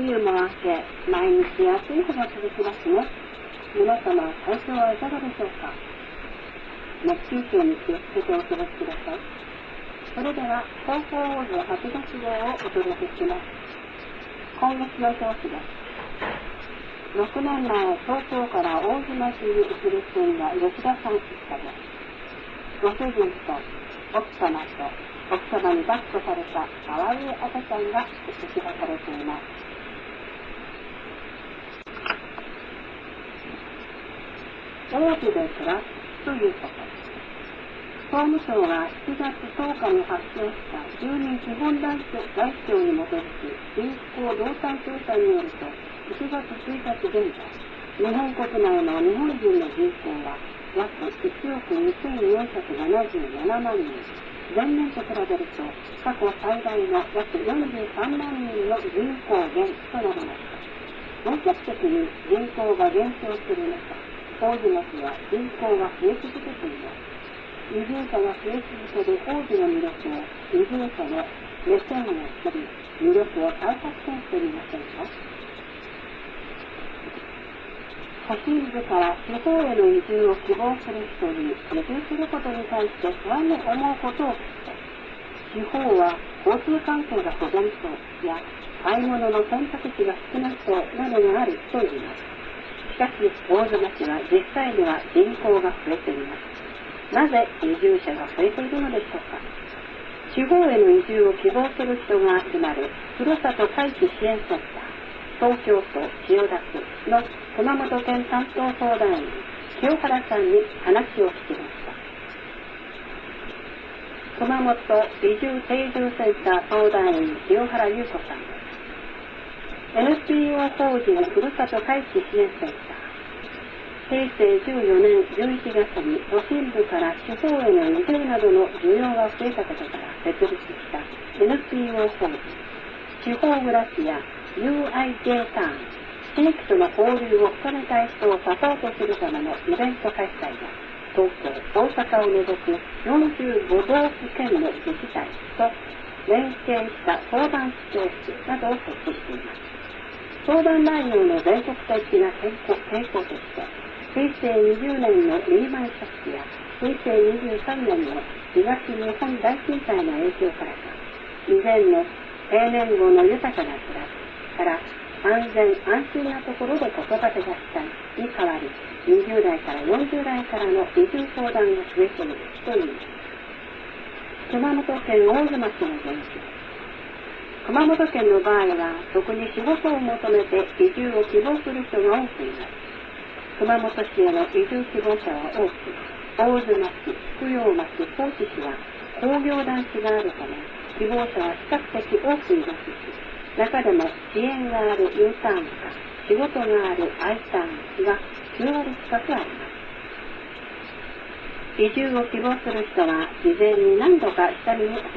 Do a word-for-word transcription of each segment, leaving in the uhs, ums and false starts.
冬も明け、毎日暑い日が続きますね。皆様、体調はいかがでしょうか。熱中症に気をつけてお過ごしください。それでは、東方王女はちがつ号をお届けします。今月の表紙です。ろくねんまえ、東京から大島市に移り住んだ吉田さん一家です。ご主人と奥様と奥様に抱っこされたかわいい赤ちゃんが映し出されています。王子で暮らすということ。総務省がしちがつとおかに発表した住民基本台帳に基づき人口動態調査によると、いちがつついたち現在、日本国内の日本人の人口は約いちおくにせんよんひゃくななじゅうななまんにん、前年と比べると過去最大の約よんじゅうさんまんにんの人口減となりました。本格的に人口が減少する中、大島市は人口が増え続けています。移住者が増え続ける大島の魅力を移住者の目線を知り、魅力を再発見してみませんか。都心部から地方への移住を希望する人に移住することに対して不安に思うことを聞くと、地方は交通関係が不便そうや買い物の選択肢が少なそうなどがあると言います。しかし大島市は実際には人口が増えています。なぜ移住者が増えているのでしょうか。地方への移住を希望する人が集まるふるさと回帰支援センター、東京都千代田区の熊本県担当相談員清原さんに話を聞きました。熊本移住定住センター相談員清原優子さんです。 エヌピーオー 法人ふるさと回帰支援センター、へいせいじゅうよねんじゅういちがつに都心部から地方への移住などの需要が増えたことから設立した エヌピーオー 法人地方暮らしや ユーアイ J ターン、地域との交流を深めたい人をサポートするためのイベント開催が東京、大阪を除くよんじゅうごどうふけんの自治体と連携した相談市長室などを設置しています。相談内容の全国的な傾向としてへいせいにじゅうねんのリーマンショックやへいせいにじゅうさんねんの東日本大震災の影響からか、以前の定年後の豊かな暮らしから安全安心なところで子育てがしたいに代わり、にじゅうだいからよんじゅうだいからの移住相談が増えているといいます。熊本県大島市の現状。熊本県の場合は特に仕事を求めて移住を希望する人が多くいます。熊本市への移住希望者は多く、大島市、福陽町、高知市は工業団地があるため希望者は比較的多くいますし、中でも支援がある U ターンか仕事がある I ターンがきゅうわり近くあります。移住を希望する人は事前に何度か下見に訪れます。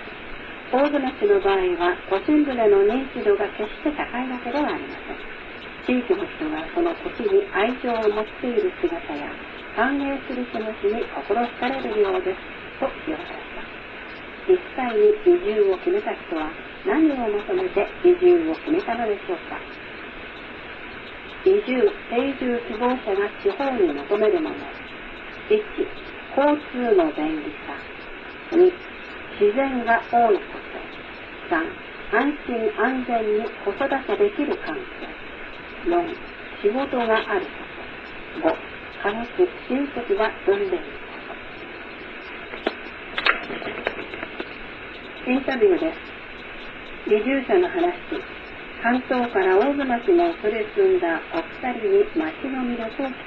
大島市の場合は都心部での認知度が決して高いわけではありません。地域の人がその土地に愛情を持っている姿や歓迎する気持ちに心惹かれるようですと清原さん。実際に移住を決めた人は何を求めて移住を決めたのでしょうか。移住・定住希望者が地方に求めるもの。いち、交通の便利さ。に、自然が多いこと。さん、安心安全に子育てできる環境。よん、仕事があること。ご、家族、親戚が住んでいること。インタビューです。移住者の話。関東から大島市に移り住んだお二人に町の魅力を聞きました。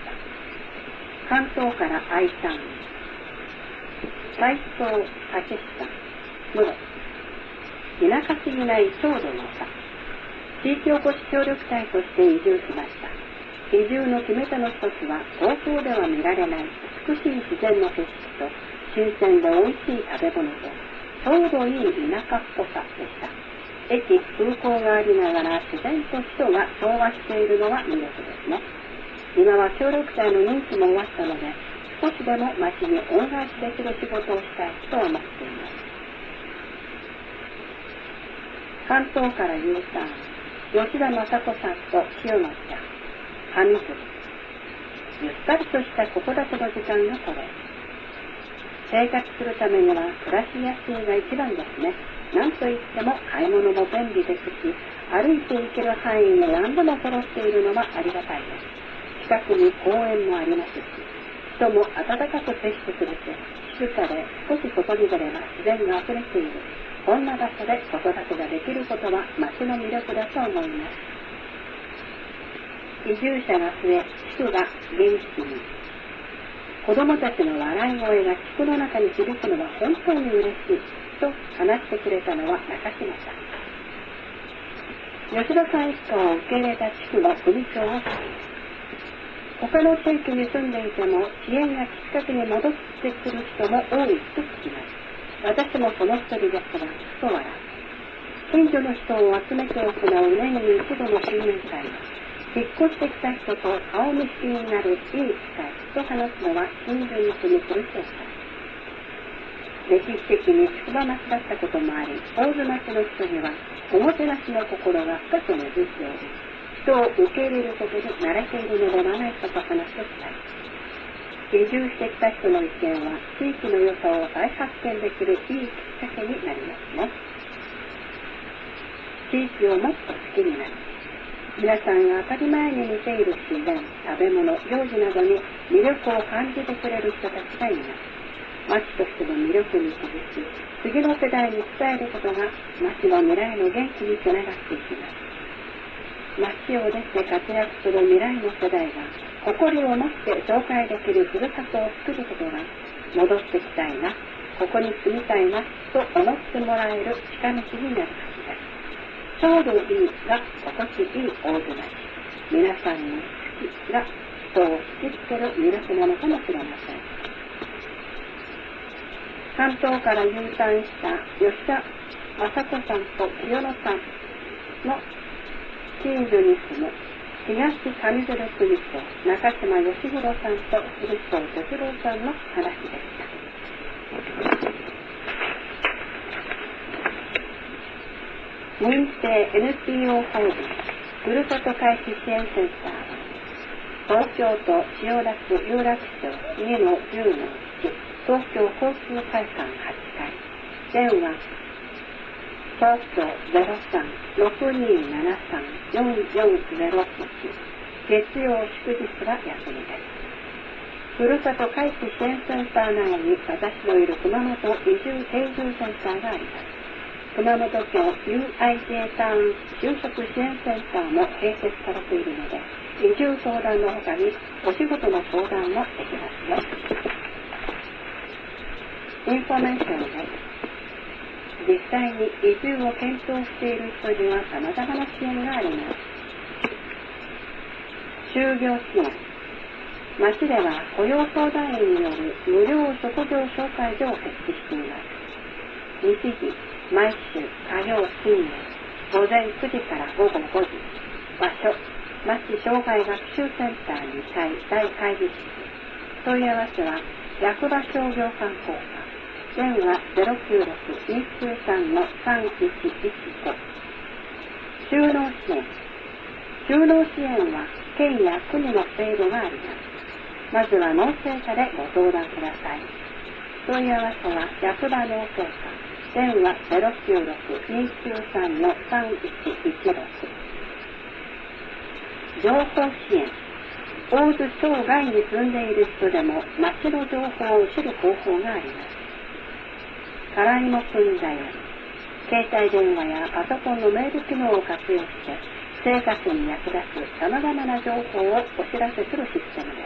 関東から愛さん、斉藤武さん、室田舎すぎない郷土の差。地域おこし協力隊として移住しました。移住の決め手の一つは東京では見られない美しい自然の景色と新鮮で美味しい食べ物とちょうどいい田舎っぽさでした。駅、空港がありながら自然と人が調和しているのが魅力ですね。今は協力隊の任期も終わったので、少しでも町に恩返しできる仕事をしたいと思っています。関東から U ターン。 吉田雅子さんと清野ちゃん、上水。ゆったりとした子育ての時間がこれ。生活するためには暮らしやすいが一番ですね。なんといっても買い物も便利ですし、歩いて行ける範囲に何でも揃っているのはありがたいです。近くに公園もありますし、人も温かく接してくれて、静かで少し外に出れば自然が溢れている。こんな場所で子育てができることは町の魅力だと思います。移住者が増え、地区が元気に。子どもたちの笑い声が地区の中に響くのは本当に嬉しいと話してくれたのは中島さん。吉田さん一家を受け入れた地区の組長をしています。他の地域に住んでいても支援がきっかけに戻ってくる人も多いと聞きます。私もその一人ですが、ふと笑う。近所の人を集めて行う年に一度の新年会。引っ越してきた人と顔見知りになるいい機会と話すのは近所に住む古町さん。歴史的に宿場町だったこともあり、大津町の人にはおもてなしの心が深く根付いており、人を受け入れることに慣れているのではないかと話す二人。移住してきた人の意見は地域の良さを再発見できるいいきっかけになりますね。地域をもっと好きになる。皆さんが当たり前に見ている自然、食べ物、行事などに魅力を感じてくれる人たちがいます。町としての魅力に気づき、次の世代に伝えることが町の未来の元気につながっていきます。町を出て活躍する未来の世代が誇りを持って紹介できるふるさとを作ることが、戻ってきたいな、ここに住みたいなと思ってもらえる近道になるはずです。ちょうどいいが心地いい大津町。皆さんの好きが人を引きつける魅力なのかもしれません。関東から U ターンした吉田雅子さんと清野さんの近所に住む東上鶴組長中島義弘さんと古庄哲郎さんの話でした。認定 エヌピーオー 法人ふるさと回帰支援センターは東京都千代田区有楽町にのじゅうのいち東京交通会館はちかい電話東京 ゼロさん ろくにーななさん よんよんゼロいち月曜祝日は休みです。ふるさと回帰支援センター内に私のいる熊本移住定住センターがあります。熊本県 ユーアイジェー ターン就職支援センターも併設されているので、移住相談の他にお仕事の相談もできますよ。インフォメーションです。実際に移住を検討している人には様々な支援があります。就業支援。町では雇用相談員による無料職業紹介所を設置しています。日時毎週火曜深夜午前くじから午後ごじ。場所町障害学習センターにかい大会議室。問い合わせは役場商業観光課電話 ゼロきゅうろく にきゅうさん さんいちいちご。就農支援。就農支援は県や国の制度があります。まずは農政課でご相談ください。問い合わせは役場農政課電話 ゼロきゅうろく にきゅうさん さんいちいちろく。情報支援。大津町外に住んでいる人でも町の情報を知る方法があります。たらいもくんだより携帯電話やパソコンのメール機能を活用して生活に役立つさまざまな情報をお知らせするシステムです。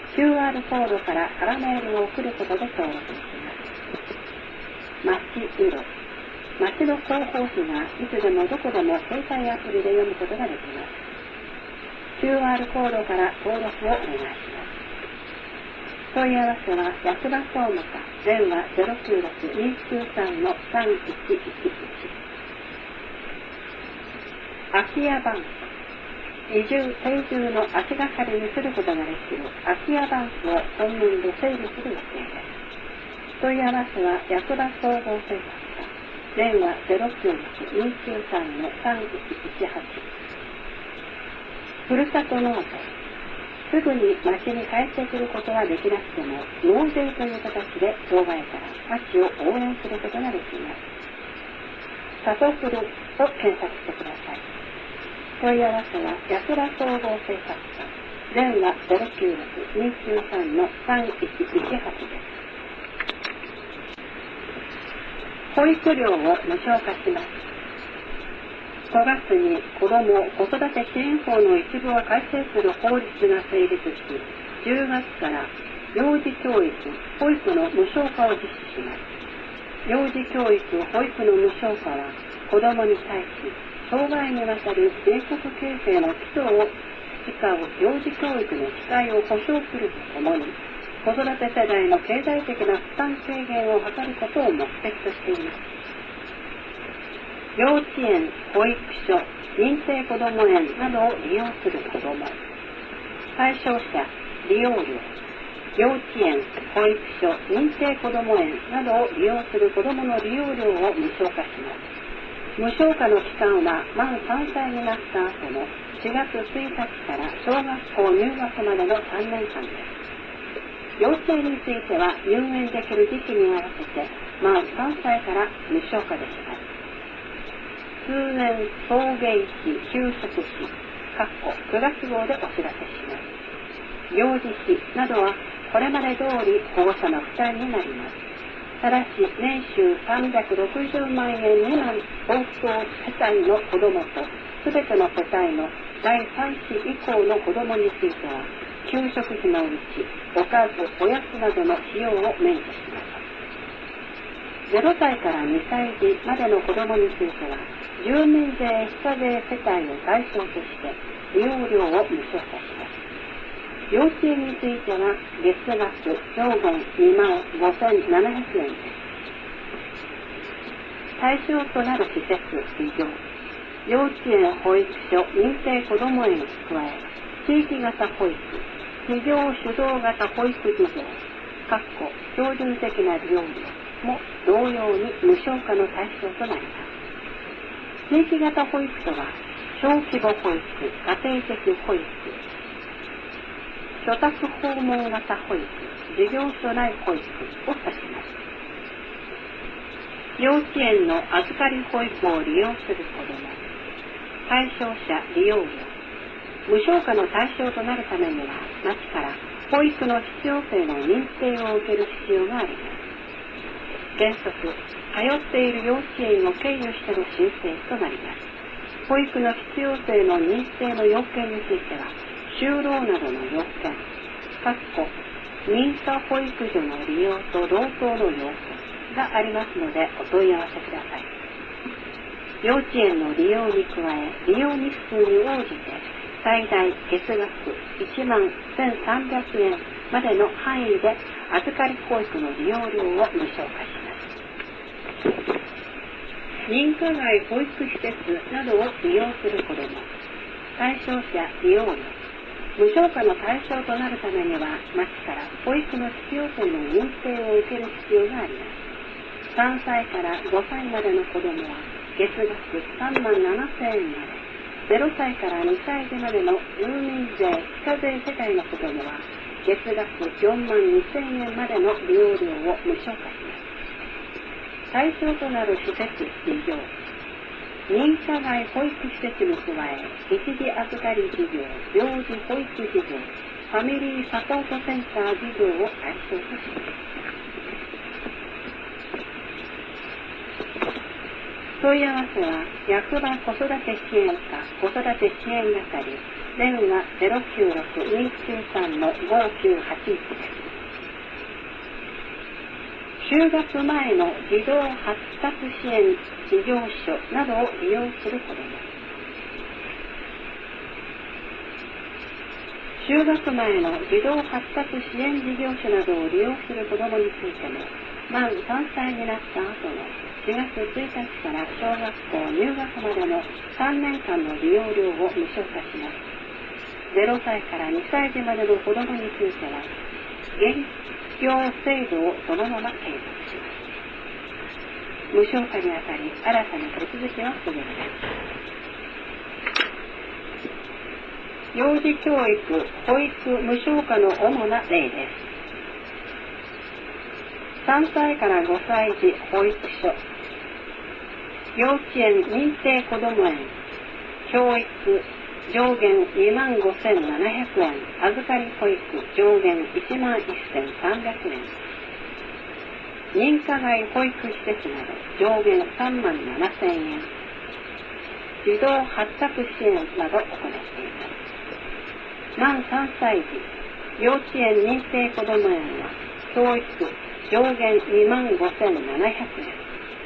キューアール コードから空メールを送ることで登録できます。町うろ。町の広報誌がいつでもどこでも携帯アプリで読むことができます。キューアール コードから登録をお願いします。問い合わせは役場総務課電話 ゼロきゅうろく にきゅうさん さんいちいちいち。空き家バンク。移住定住の足がかりにすることができる空き家バンクを今年度整備する予定です。問い合わせは役場総合生活課電話ゼロきゅうろく にきゅうさん のさんいちいちはち。ふるさと納税。すぐに町に帰ってくることはできなくても、納税という形で町外から町を応援することができます。さとふると検索してください。問い合わせは八倉総合生活課、電話ゼロきゅうろく にきゅうさん のさんいちいちはちです。保育料を無償化します。ごがつに子ども・子育て支援法の一部を改正する法律が成立し、じゅうがつから幼児教育・保育の無償化を実施します。幼児教育・保育の無償化は、子どもに対し、生涯にわたる全国形成の基礎を培う幼児教育の機会を保障するとともに、子育て世代の経済的な負担軽減を図ることを目的としています。幼稚園、保育所、認定こども園などを利用する子ども。対象者、利用料。幼稚園、保育所、認定こども園などを利用する子どもの利用料を無償化します。無償化の期間は満さんさいになった後のしがつついたちから小学校入学までのさんねんかんです。幼稚園については入園できる時期に合わせて満さんさいから無償化できます。通園送迎費給食費くがつ号でお知らせします。行事費などはこれまで通り保護者の負担になります。ただし年収さんびゃくろくじゅうまんえん未満相当世帯の子どもとすべての世帯のだいさん子以降の子どもについては給食費のうちおかずおやつなどの費用を免除します。ゼロさいからにさい児までの子どもについては住民税非課税世帯を対象として利用料を無償化します。幼稚園については月額上限にまんごせんななひゃくえんです。対象となる施設事業、幼稚園、保育所、認定こども園に加え、地域型保育、企業主導型保育事業、標準的な利用料も同様に無償化の対象となります。地域型保育とは、小規模保育、家庭的保育、居宅訪問型保育、事業所内保育を指します。幼稚園の預かり保育を利用する子ども、対象者利用料、無償化の対象となるためには、町から保育の必要性の認定を受ける必要があります。原則、通っている幼稚園を経由しての申請となります。保育の必要性の認定の要件については、就労などの要件、認可保育所の利用と同等の要件がありますのでお問い合わせください。幼稚園の利用に加え、利用日数に応じて最大月額いちまんせんさんびゃくえんまでの範囲で預かり保育の利用料を無償化します。認可外保育施設などを利用する子ども、対象者利用料、無償化の対象となるためには、町から保育の必要性の認定を受ける必要があります。さんさいからごさいまでの子どもは月額さんまんななせんえんまで、ゼロさいからにさい児までの住民税非課税世帯の子どもは月額よんまんにせんえんまでの利用料を無償化します。対象となる施設事業、認可外保育施設に加え、一時預かり事業、幼児保育事業、ファミリーサポートセンター事業を対象とします。問い合わせは、役場子育て支援課子育て支援係、電話ゼロきゅうろく にきゅうさん のごきゅうはちいちです。就学前の児童発達支援事業所などを利用する子ども。就学前の児童発達支援事業所などを利用する子どもについても、満さんさいになった後のしがつついたちから小学校入学までのさんねんかんの利用料を無償化します。ゼロさいからにさい児までの子どもについては、現行制度をそのまま継続します。 無償化にあたり新たな手続きを進めます。幼児教育、保育無償化の主な例です。さんさいからごさい児保育所、幼稚園認定こども園、教育上限にまんごせんななひゃくえん、預かり保育上限いちまんせんさんびゃくえん、認可外保育施設など上限さんまんななせんえん、児童発達支援などを行っています。満さんさい児、幼稚園認定こども園は教育上限にまんごせんななひゃくえん、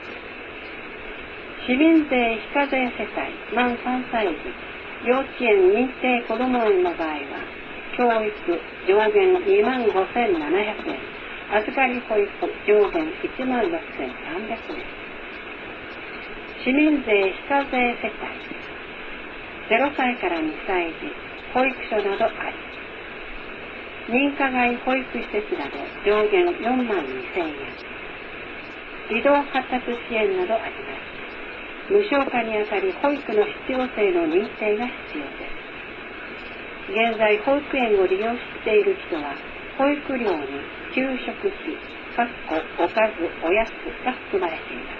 市民税非課税世帯満さんさい児、幼稚園認定こども園の場合は教育上限にまんごせんななひゃくえん、預かり保育上限いちまんろくせんさんびゃくえん、市民税非課税世帯ゼロさいからにさい児保育所などあり、認可外保育施設など上限よんまんにせんえん、児童発達支援などあります。無償化にあたり保育の必要性の認定が必要です。現在保育園を利用している人は保育料に給食費、かっこおかず、おやつが含まれています。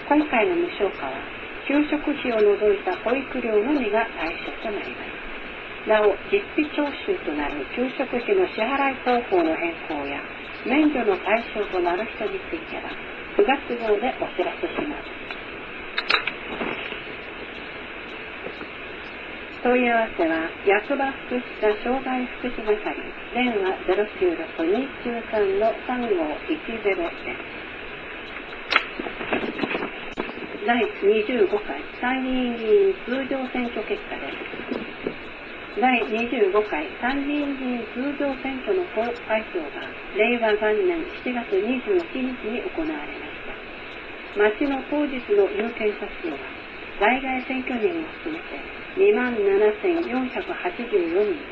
今回の無償化は給食費を除いた保育料のみが対象となります。なお実費徴収となる給食費の支払い方法の変更や免除の対象となる人についてはくがつ号でお知らせします。問い合わせは役場福祉課障害福祉係、電話 ゼロきゅうろく にきゅうさん さんごいちゼロ です。だいにじゅうごかい参議院議員通常選挙結果です。だいにじゅうごかい参議院議員通常選挙の投開票が令和元年しちがつにじゅういちにちに行われました。町の当日の有権者数は在外選挙人を含めてにまんななせんよんひゃくはちじゅうよにんです。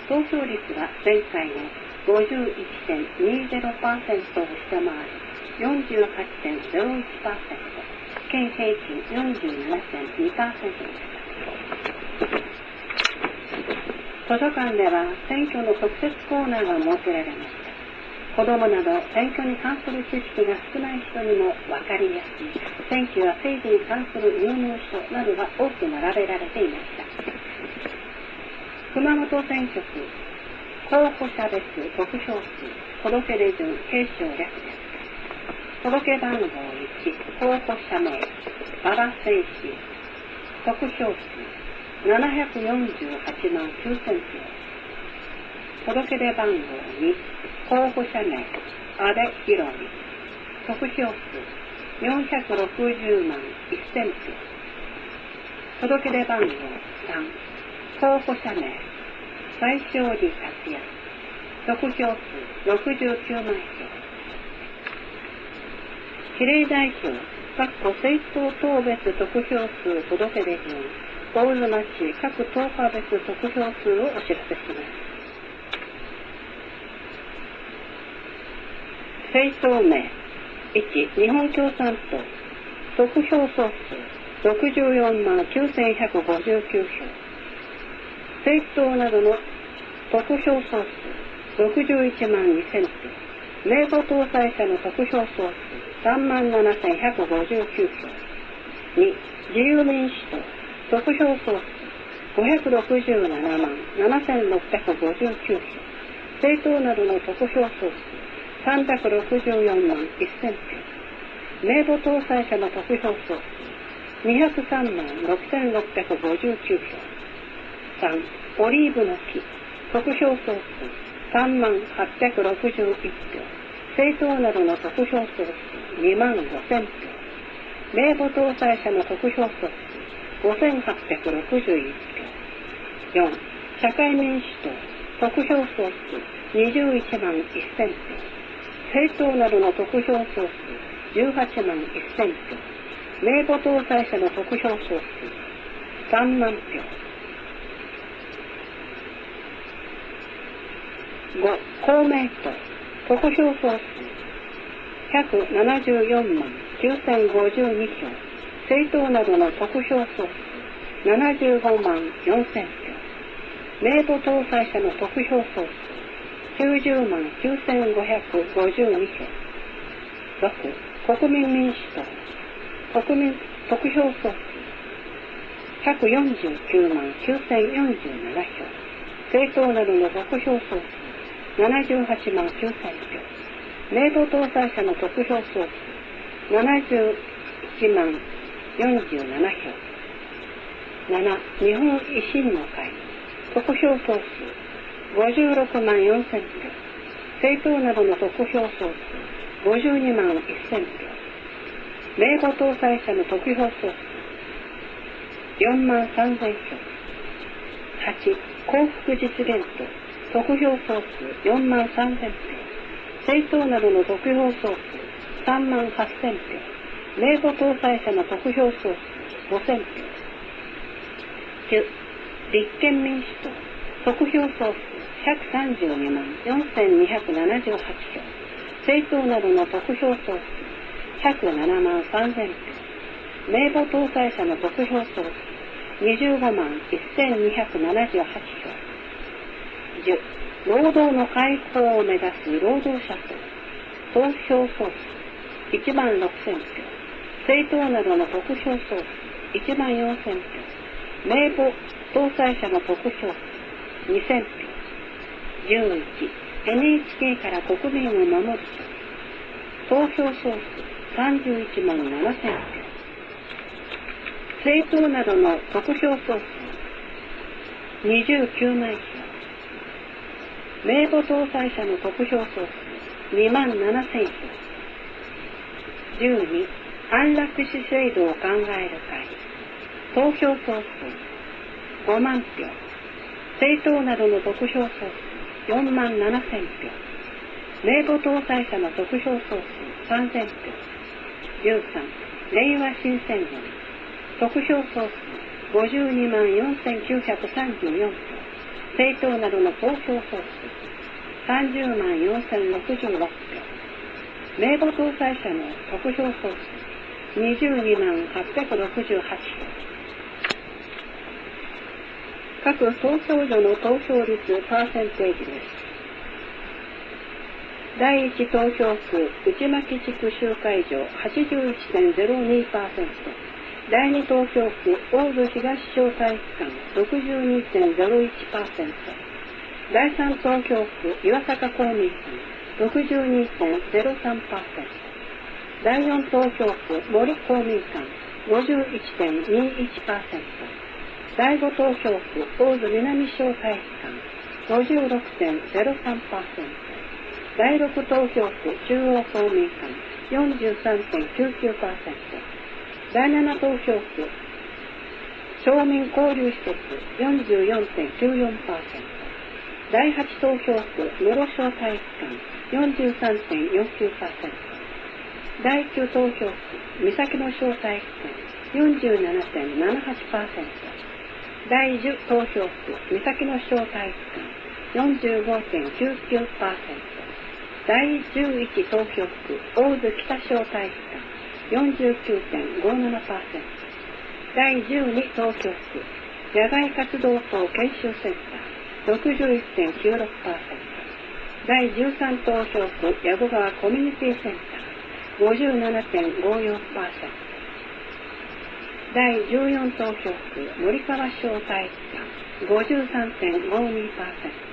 投票率は前回の ごじゅういちてんにゼロパーセント を下回り よんじゅうはちてんゼロいちパーセント、県平均 よんじゅうななてんにパーセント でした。図書館では選挙の特設コーナーが設けられました。子どもなど選挙に関する知識が少ない人にも分かりやすい選挙や政治に関する入門書などが多く並べられていました。熊本選挙区候補者別得票数届出順継承略です。届け番号いち、候補者名馬場誠司、得票数ななひゃくよんじゅうはちまんきゅうせんひょう。届出番号に、候補者名阿部寛美、得票数よんひゃくろくじゅうまんせんひょう。届出番号さん、候補者名西勝寺達也、得票数ろくじゅうきゅうまんひょう。比例代表政党党別得票数届出順大妻市各党派別得票数をお知らせします。政党名いち、日本共産党、得票総数ろくじゅうよんまんきゅうせんひゃくごじゅうきゅうひょう。政党などの得票総数ろくじゅういちまんにせんひょう。名簿搭載者の得票総数さんまんななせんひゃくごじゅうきゅうひょう。に、自由民主党、得票総数ごひゃくろくじゅうななまんななせんろっぴゃくごじゅうきゅうひょう。政党などの得票総数さんびゃくろくじゅうよんまんせんひょう。名簿搭載者の得票総数にひゃくさんまんろくせんろっぴゃくごじゅうきゅうひょう。さん、オリーブの木、得票総数さんまんはっぴゃくろくじゅういちひょう。政党などの得票総数にまんごせんひょう。名簿搭載者の得票総数ごせんはっぴゃくろくじゅういちひょう。よん、社会民主党、得票総数にじゅういちまんせんひょう。政党などの得票総数じゅうはちまんせんひょう。名簿搭載者の得票総数さんまんひょう。ご、公明党、得票総数ひゃくななじゅうよんまんききゅうせんごじゅうにひょう、政党などの得票総数ななじゅうごまんよんせんひょう、名簿搭載者の得票総数きゅうじゅうまんきゅうせんごひゃくごじゅうにひょう。ろく、国民民主党、国民得票総数ひゃくよんじゅうきゅうまんきゅうせんよんじゅうななひょう、政党などの得票総数ななじゅうはちまんきゅうせんひょう、名簿搭載者の得票総数ななじゅういちまんよんじゅうななひょう。なな、日本維新の会、得票総数ごじゅうろくまんよんせんひょう、政党などの得票総数ごじゅうにまんせんひょう、名簿搭載者の得票総数よんまんさんぜんひょう。はち、幸福実現党、得票総数よんまんさんぜんひょう、政党などの得票総数さんまんはっせんひょう、名簿搭載者の得票総数ごせんひょう。きゅう、立憲民主党、得票総数ひゃくさんじゅうにまんよんせんにひゃくななじゅうはちひょう、政党などの得票総数ひゃくななまんさんぜんひょう、名簿搭載者の得票総数にじゅうごまんせんにひゃくななじゅうはちひょう。じゅう、労働の解放を目指す労働者党、投票総数いちまんろくせんひょう、政党などの得票総数いちまんよんせんひょう、名簿搭載者の得票数にせんひょう。じゅういち、エヌエイチケー から国民を守る党、投票総数さんじゅういちまんななせんひょう、政党などの得票総数にじゅうきゅうまんひょう、名簿搭載者の得票総数にまんななせんひょう。じゅうに、安楽死制度を考える会、投票総数ごまんひょう、政党などの得票総数よんまんななせんひょう、名簿搭載者の得票総数さんぜんひょう。じゅうさん、れいわ新選組、得票総数ごじゅうにまんよんせんきゅうひゃくさんじゅうよんひょう、政党などの投票総数さんじゅうまんよんせんろくじゅうろくひょう、名簿搭載者の得票総数にじゅうにまんはっぴゃくろくじゅうはちひょう。各投票所の投票率パーセンテージです。だいいち投票区内牧地区集会場 はちじゅういちてんゼロにパーセント、だいに投票区大津東小体育館 ろくじゅうにてんゼロいちパーセント、だいさん投票区岩坂公民館 ろくじゅうにてんゼロさんパーセント、だいよん投票区森公民館 ごじゅういちてんにいちパーセント、だいご投票区大津南小体育館 ごじゅうろくてんゼロさんパーセント、だいろく投票区中央公民館 よんじゅうさんてんきゅうきゅうパーセント、だいなな投票区町民交流施設 よんじゅうよんてんきゅうよんパーセント、だいはち投票区室小体育館 よんじゅうさんてんよんきゅうパーセント、だいきゅう投票区三崎の小体育館 よんじゅうななてんななはちパーセント、だいじゅう投票区三崎の小体育館 よんじゅうごてんきゅうきゅうパーセント、だいじゅういち投票区大津北小体育館 よんじゅうきゅうてんごななパーセント、だいじゅうに投票区野外活動等研修センター ろくじゅういちてんきゅうろくパーセント、だいじゅうさん投票区矢後川コミュニティセンター ごじゅうななてんごよんパーセント、だいじゅうよん投票区森川小体育館 ごじゅうさんてんごにパーセント、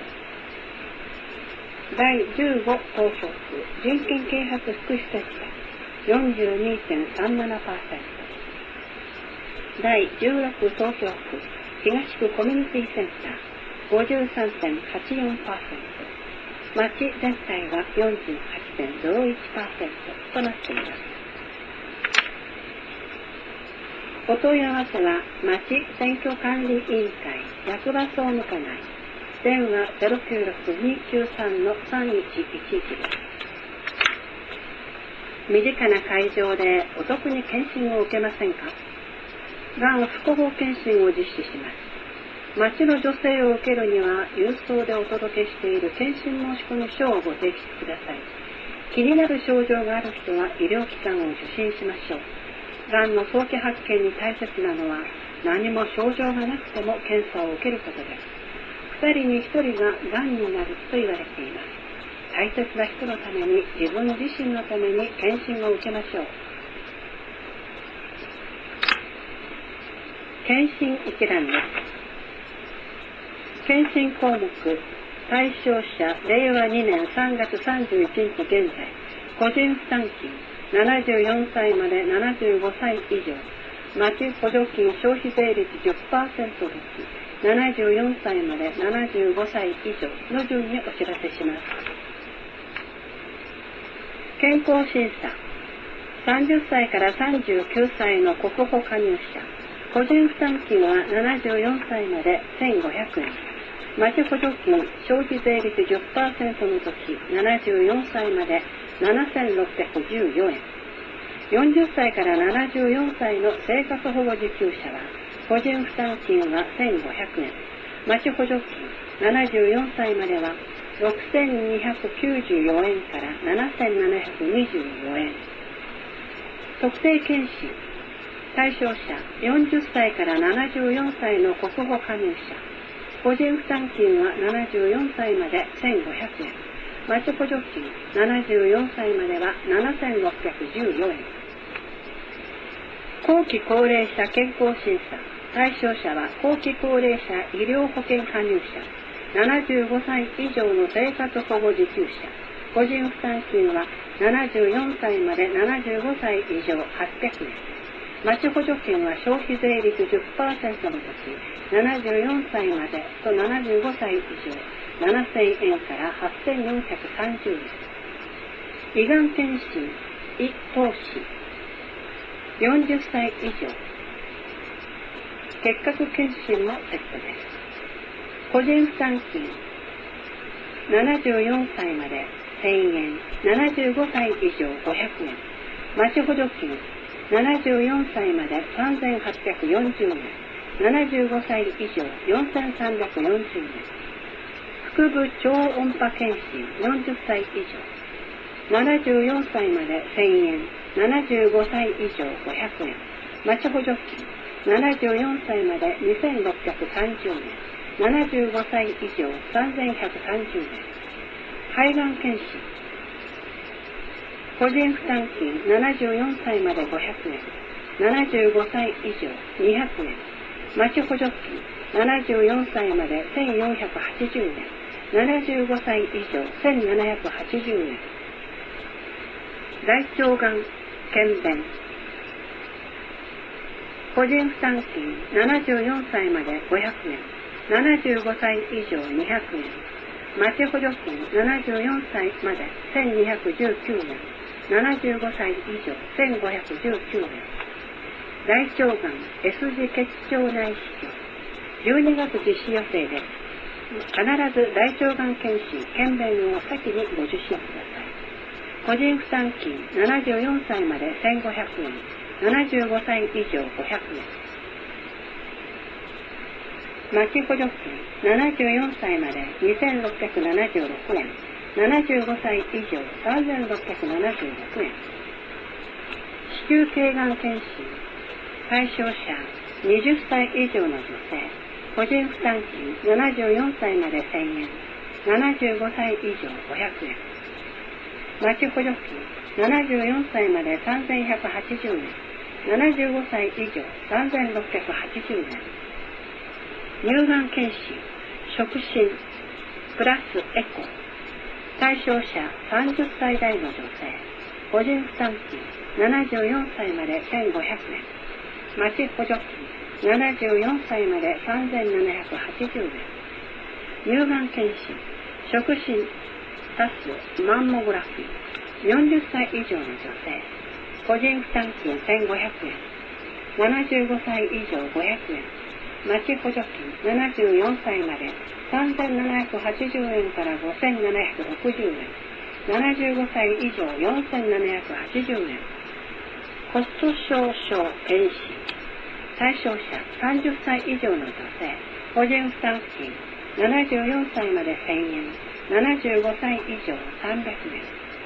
だいじゅうご投票区人権啓発福祉センター よんじゅうにてんさんななパーセント、だいじゅうろく投票区東区コミュニティセンター ごじゅうさんてんはちよんパーセント、町全体が よんじゅうはちてんゼロいちパーセント となっています。お問い合わせは町選挙管理委員会役場総務課内、電話 ゼロきゅうろく にきゅうさん さんいちいちいち です。身近な会場でお得に検診を受けませんか？がん複合検診を実施します。町の女性を受けるには郵送でお届けしている検診申込書をご提出ください。 気になる症状がある人は医療機関を受診しましょう。がんの早期発見に大切なのは、何も症状がなくても検査を受けることです。ふたりにひとりががんになると言われています。大切な人のために、自分自身のために検診を受けましょう。検診一覧です。検診項目、対象者、れいわにねんさんがつさんじゅういちにち現在、個人負担金、ななじゅうよんさいまでななじゅうごさい以上、町補助金消費税率 じゅっパーセント 引き、ななじゅうよんさいまでななじゅうごさい以上の順にお知らせします。健康審査、さんじゅっさいからさんじゅうきゅうさいの国保加入者、個人負担金はななじゅうよんさいまでせんごひゃくえん、町補助金消費税率 じゅっパーセント の時、ななじゅうよんさいまでななせんろっぴゃくじゅうよえん、よんじゅっさいからななじゅうよんさいの生活保護受給者は、個人負担金はせんごひゃくえん、町補助金ななじゅうよんさいまではろくせんにひゃくきゅうじゅうよえんからななせんななひゃくにじゅうよえん。特定健診、対象者よんじゅっさいからななじゅうよんさいの国保加入者、個人負担金はななじゅうよんさいまでせんごひゃくえん、町補助金ななじゅうよんさいまではななせんろっぴゃくじゅうよえん。後期高齢者健康審査、対象者は後期高齢者医療保険加入者、ななじゅうごさい以上の生活保護受給者、個人負担金はななじゅうよんさいまでななじゅうごさい以上はっぴゃくえん、町補助金は消費税率 じゅっパーセント の時、ななじゅうよんさいまでとななじゅうごさい以上、ななせんえんからはっせんよんひゃくさんじゅうえん。胃がん検診、胃透視、よんじゅっさい以上、結核検診もセットです。個人負担金、ななじゅうよんさいまでせんえん、ななじゅうごさい以上ごひゃくえん、町補助金、ななじゅうよんさいまでさんぜんはっぴゃくよんじゅうえん、ななじゅうごさい以上よんせんさんびゃくよんじゅうえん。腹部超音波検診よんじゅっさい以上、ななじゅうよんさいまでせんえん、ななじゅうごさい以上ごひゃくえん、町補助金、ななじゅうよんさいまでにせんろっぴゃくさんじゅうえん、ななじゅうごさい以上さんぜんひゃくさんじゅうえん。肺がん検診、個人負担金ななじゅうよんさいまでごひゃくえん、ななじゅうごさい以上にひゃくえん、町補助金ななじゅうよんさいまでせんよんひゃくはちじゅうえん、ななじゅうごさい以上せんななひゃくはちじゅうえん。大腸がん検便、個人負担金ななじゅうよんさいまでごひゃくえん、ななじゅうごさい以上にひゃくえん、町補助金ななじゅうよんさいまでせんにひゃくじゅうきゅうえん、ななじゅうごさい以上せんごひゃくじゅうきゅうえん。大腸がん S 字結腸内視鏡、じゅうにがつ実施予定です。必ず大腸がん検診検便を先にご受診ください。個人負担金ななじゅうよんさいまでせんごひゃくえん、ななじゅうごさい以上ごひゃくえん。町補助金ななじゅうよんさいまでにせんろっぴゃくななじゅうろくえん、ななじゅうごさい以上さんぜんろっぴゃくななじゅうろくえん。子宮頸がん検診、対象者にじゅっさい以上の女性、個人負担金ななじゅうよんさいまでせんえん、ななじゅうごさい以上ごひゃくえん。町補助金ななじゅうよんさいまでさんぜんひゃくはちじゅうえん、ななじゅうごさい以上さんぜんろっぴゃくはちじゅうえん。乳がん検診、触診プラスエコー、対象者さんじゅっさい代の女性、個人負担金ななじゅうよんさいまでせんごひゃくえん、町補助金ななじゅうよんさいまでさんぜんななひゃくはちじゅうえん。乳がん検診、触診パスマンモグラフィー、よんじゅっさい以上の女性、個人負担金せんごひゃくえん、ななじゅうごさい以上ごひゃくえん、町補助金ななじゅうよんさいまでさんぜんななひゃくはちじゅうえんからごせんななひゃくろくじゅうえん、ななじゅうごさい以上よんせんななひゃくはちじゅうえん。骨粗しょう症検診、対象者さんじゅっさい以上の女性、個人負担金ななじゅうよんさいまでせんえん、ななじゅうごさい以上さんびゃくえん。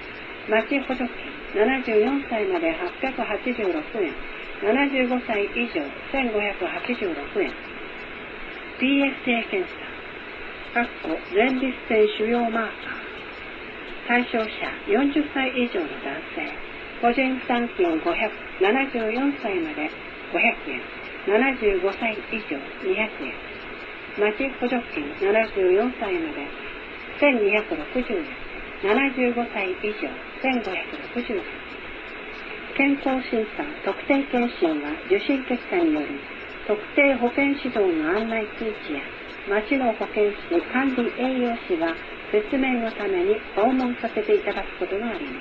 町補助金ななじゅうよんさいまではっぴゃくはちじゅうろくえん、ななじゅうごさい以上せんごひゃくはちじゅうろくえん。 ピーエスエー 検査前立腺腫瘍マーカー、対象者よんじゅっさい以上の男性、個人負担金ごひゃく、ななじゅうよんさいまでごひゃくえん、ななじゅうごさい以上にひゃくえん。町補助金ななじゅうよんさいまでせんにひゃくろくじゅうえん、ななじゅうごさい以上せんごひゃくろくじゅうえん。健康審査特定健診は受診結果により特定保健指導の案内通知や町の保健師管理栄養士が説明のために訪問させていただくことがあります。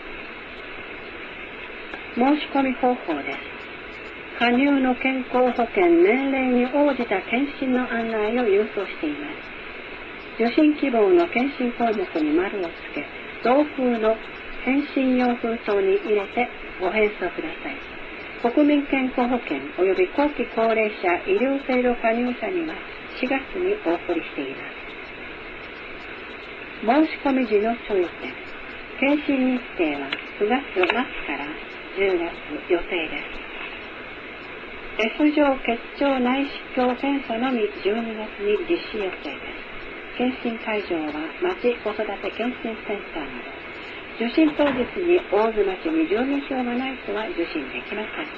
申し込み方法です。加入の健康保険年齢に応じた検診の案内を郵送しています。受診希望の検診項目に丸をつけ、同封の返信用封筒に入れてご返送ください。国民健康保険及び後期高齢者医療制度加入者にはしがつにお送りしています。申し込み時の注意点。検診日程はくがつ末からじゅうがつ予定です。F 状結腸内視鏡検査のみじゅうにがつに実施予定です。検診会場は町子育て検診センターなど、受診当日に大津町に住民票がない人は受診できません。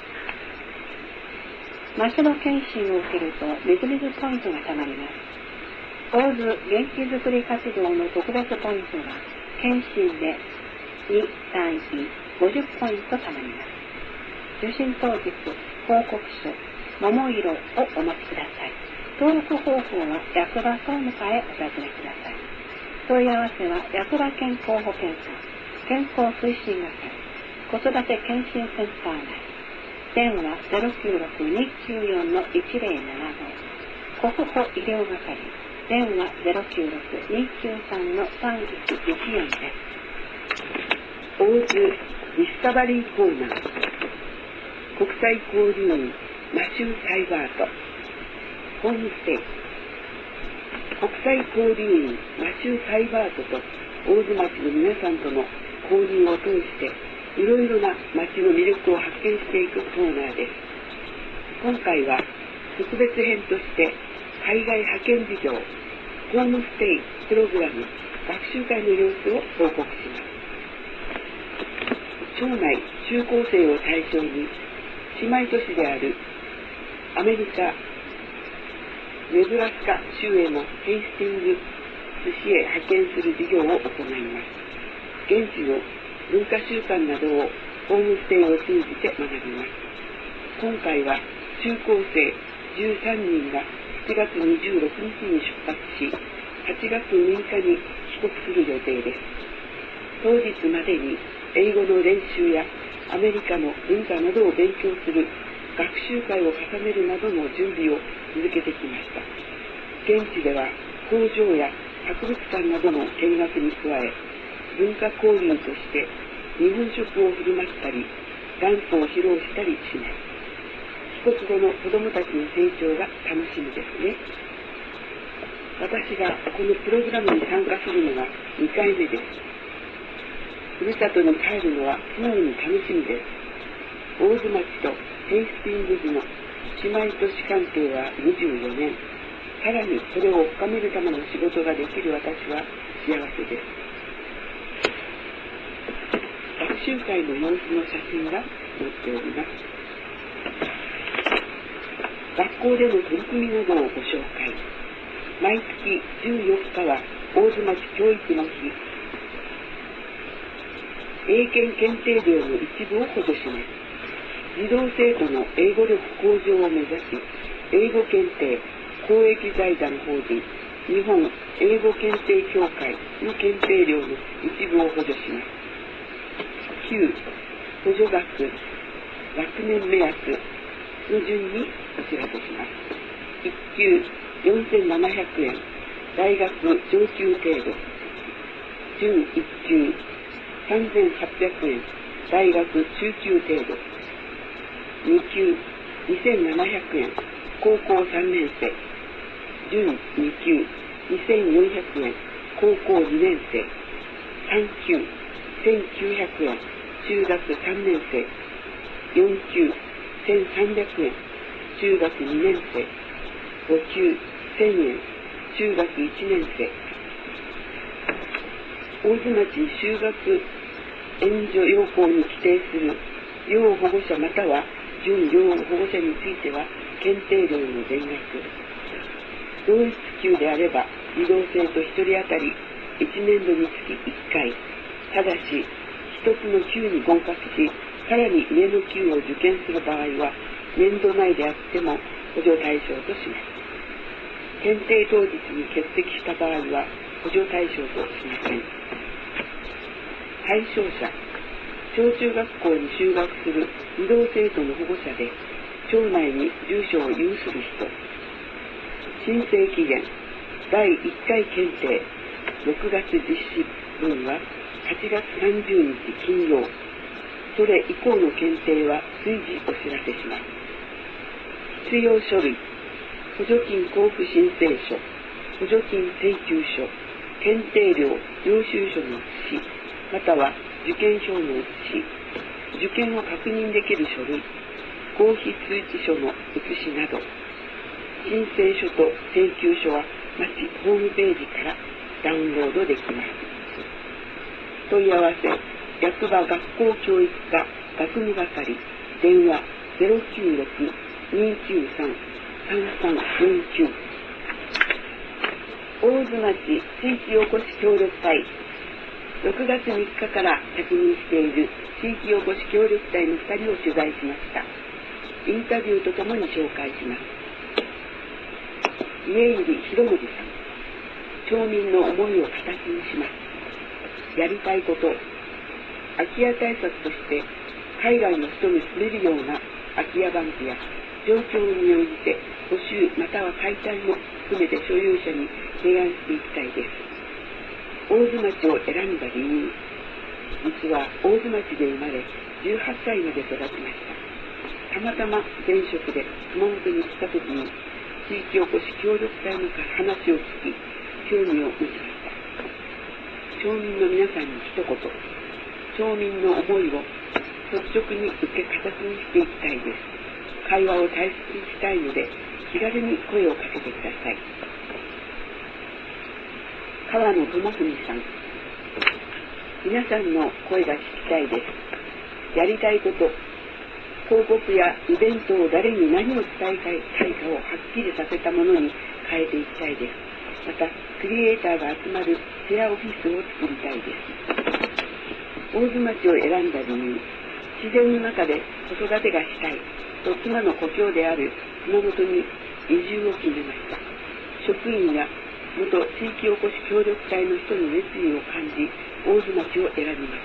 町の検診を受けるとみずみずポイントがたまります。大津元気づくり活動の特別ポイントが検診でに単位ごじゅっポイントたまります。受診当日、報告書、桃色をお持ちください。登録方法は役場総務課へお尋ねください。問い合わせは役場健康保険課健康推進係子育て検診センター内、電話 ゼロきゅうろく にきゅうよん のいちぜろななご、国保医療係電話 ゼロきゅうろく にきゅうさん のさんいちいちよん です。 大津ディスカバリーコーナー、国際交流員マシュー・サイバートホームステイ。国際交流員マシュー・サイバートと大津町の皆さんとの交流を通していろいろな町の魅力を発見していくコーナーです。今回は特別編として海外派遣事業ホームステイプログラム学習会の様子を報告します。町内中高生を対象に姉妹都市であるアメリカネブラスカ州へのヘイスティングス市へ派遣する事業を行います。現地の文化習慣などをホームステイを通じて学びます。今回は中高生じゅうさんにんがしちがつにじゅうろくにちに出発し、はちがつむいかに帰国する予定です。当日までに英語の練習やアメリカの文化などを勉強する学習会を重ねるなどの準備を続けてきました。現地では工場や博物館などの見学に加え、文化交流として日本食を振る舞ったりダンスを披露したりします。帰国後の子どもたちの成長が楽しみですね。私がこのプログラムに参加するのはにかいめです。ふるさとに帰るのは常に楽しみです。大津町とヘイスティングズの姉妹都市関係はにじゅうよねん、さらにそれを深めるための仕事ができる私は幸せです。学習会の様子の写真が載っております。学校での取り組みなどをご紹介。毎月じゅうよっかは大津町教育の日。英検検定料の一部を補助します。児童生徒の英語力向上を目指し、英語検定公益財団法人日本英語検定協会の検定料の一部を補助します。きゅう補助額学年目安の順にお知らせします。いっきゅうよんせんななひゃくえん、大学上級程度。準いっきゅうさんぜんはっぴゃくえん、大学中級程度。にきゅうにせんななひゃくえん、高校さんねん生。準にきゅうにせんよんひゃくえん、高校にねん生。さんきゅうせんきゅうひゃくえん、中学さんねん生。よん級せんさんびゃくえん、中学にねん生。ご級せんえん、中学いちねん生。大津町就学援助要項に規定する要保護者または準要保護者については検定料の全額。同一級であれば児童生徒ひとり当たりいちねん度につきいっかい、ただしひとつの級に合格し、さらに上の級を受験する場合は年度内であっても補助対象とします。検定当日に欠席した場合は補助対象としません。対象者、小中学校に就学する児童生徒の保護者で町内に住所を有する人。申請期限、だいいっかい検定ろくがつ実施分ははちがつさんじゅうにち金曜。それ以降の検定は随時お知らせします。必要書類、補助金交付申請書、補助金請求書、検定料領収書の写し、または受験票の写し、受験を確認できる書類、合否通知書の写しなど、申請書と請求書は町ホームページからダウンロードできます。問い合わせ、役場学校教育課学務係、電話 ゼロきゅうろく にきゅうさん さんさんよんきゅう。大津町地域おこし協力隊、ろくがつみっかから着任している地域おこし協力隊のふたりを取材しました。インタビューとともに紹介します。家入博信さん、町民の思いを形にします。やりたいこと、空き家対策として海外の人に住めるような空き家バンクや状況に応じて補修または解体も含めて所有者に提案していきたいです。大津町を選んだ理由、実は大津町で生まれじゅうはっさいまで育ちました。たまたま前職で熊本に来た時に地域おこし協力隊の話を聞き興味を持ちました。町民の皆さんに一言、町民の思いを率直に受け形にしていきたいです。会話を大切にしたいので気軽に声をかけてください。川野智文さん、皆さんの声が聞きたいです。やりたいこと、広告やイベントを誰に何を伝えたいかをはっきりさせたものに変えていきたいです。またクリエイターが集まるシェアオフィスを作りたいです。大津町を選んだ理由、自然の中で子育てがしたいと妻の故郷である熊本に移住を決めました。職員や元地域おこし協力隊の人の熱意を感じ、大津町を選びました。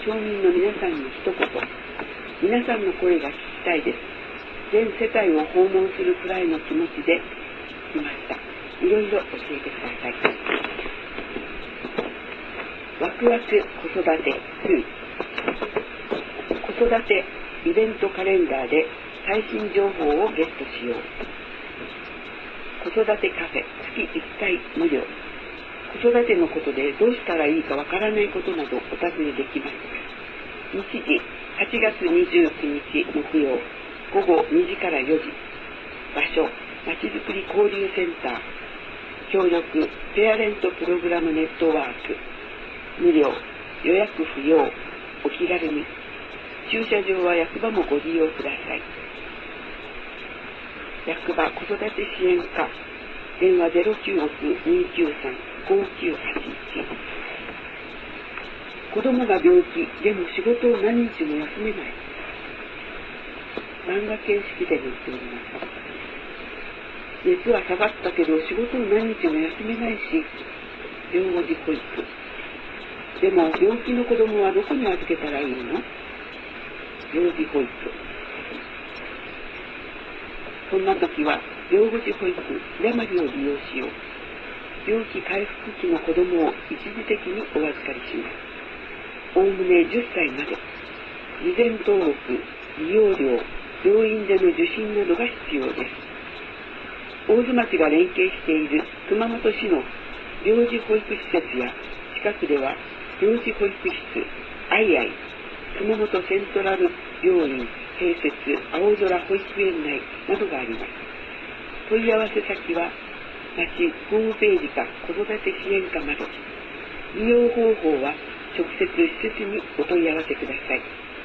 町民の皆さんに一言、皆さんの声が聞きたいです。全世帯を訪問するくらいの気持ちで来ました。いろいろ教えてください。ワクワク子育てに、子育てイベントカレンダーで最新情報をゲットしよう。子育てカフェ月いっかい無料。子育てのことでどうしたらいいかわからないことなどお尋ねできます。日時はちがつにじゅうくにち木曜ごごにじからよじ。場所まちづくり交流センター。協力ペアレントプログラムネットワーク。無料、予約不要。お気軽に。駐車場は役場もご利用ください。役場子育て支援課、電話 ゼロきゅうろく にきゅうさん ごきゅうはちいち。子供が病気でも仕事を何日も休めない。漫画形式で載っております。熱は下がったけど仕事を何日も休めないし、養護児保育。でも病気の子供はどこに預けたらいいの？幼児保育。そんな時は養護児保育ヤマリを利用しよう。病気回復期の子供を一時的にお預かりします。おおむねじゅっさいまで。事前登録、利用料、病院での受診などが必要です。大津町が連携している熊本市の病児保育施設や近くでは幼児保育室アイアイ熊本セントラル病院併設青空保育園内などがあります。問い合わせ先は町ホームページか子育て支援課まで。利用方法は直接施設にお問い合わせください。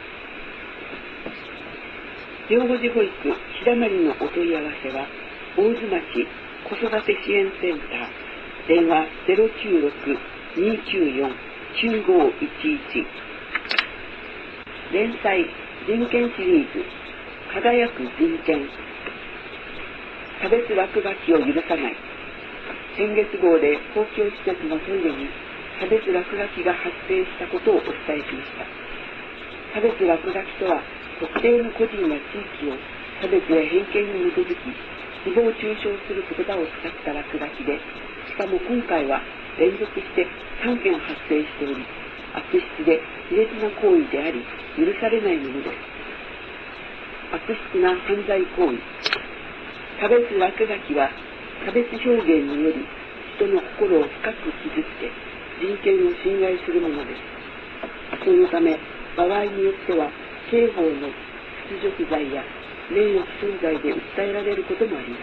養護児保育ひだまりのお問い合わせは大津町子育て支援センター電話 ゼロきゅうろく にきゅうよん きゅうごいちいち。連載人権シリーズ輝く人権差別落書きを許さない。先月号で公共施設のトイレに差別落書きが発生したことをお伝えしました。差別落書きとは特定の個人や地域を差別や偏見に基づき誹謗中傷する言葉を使った落書きで、しかも今回は連続してさんけん発生しており、悪質で卑劣な行為であり許されないものです。悪質な犯罪行為。差別落書きは差別表現により人の心を深く傷つけ人権を侵害するものです。そのため場合によっては刑法の屈辱罪や名誉毀損罪で訴えられることもあります。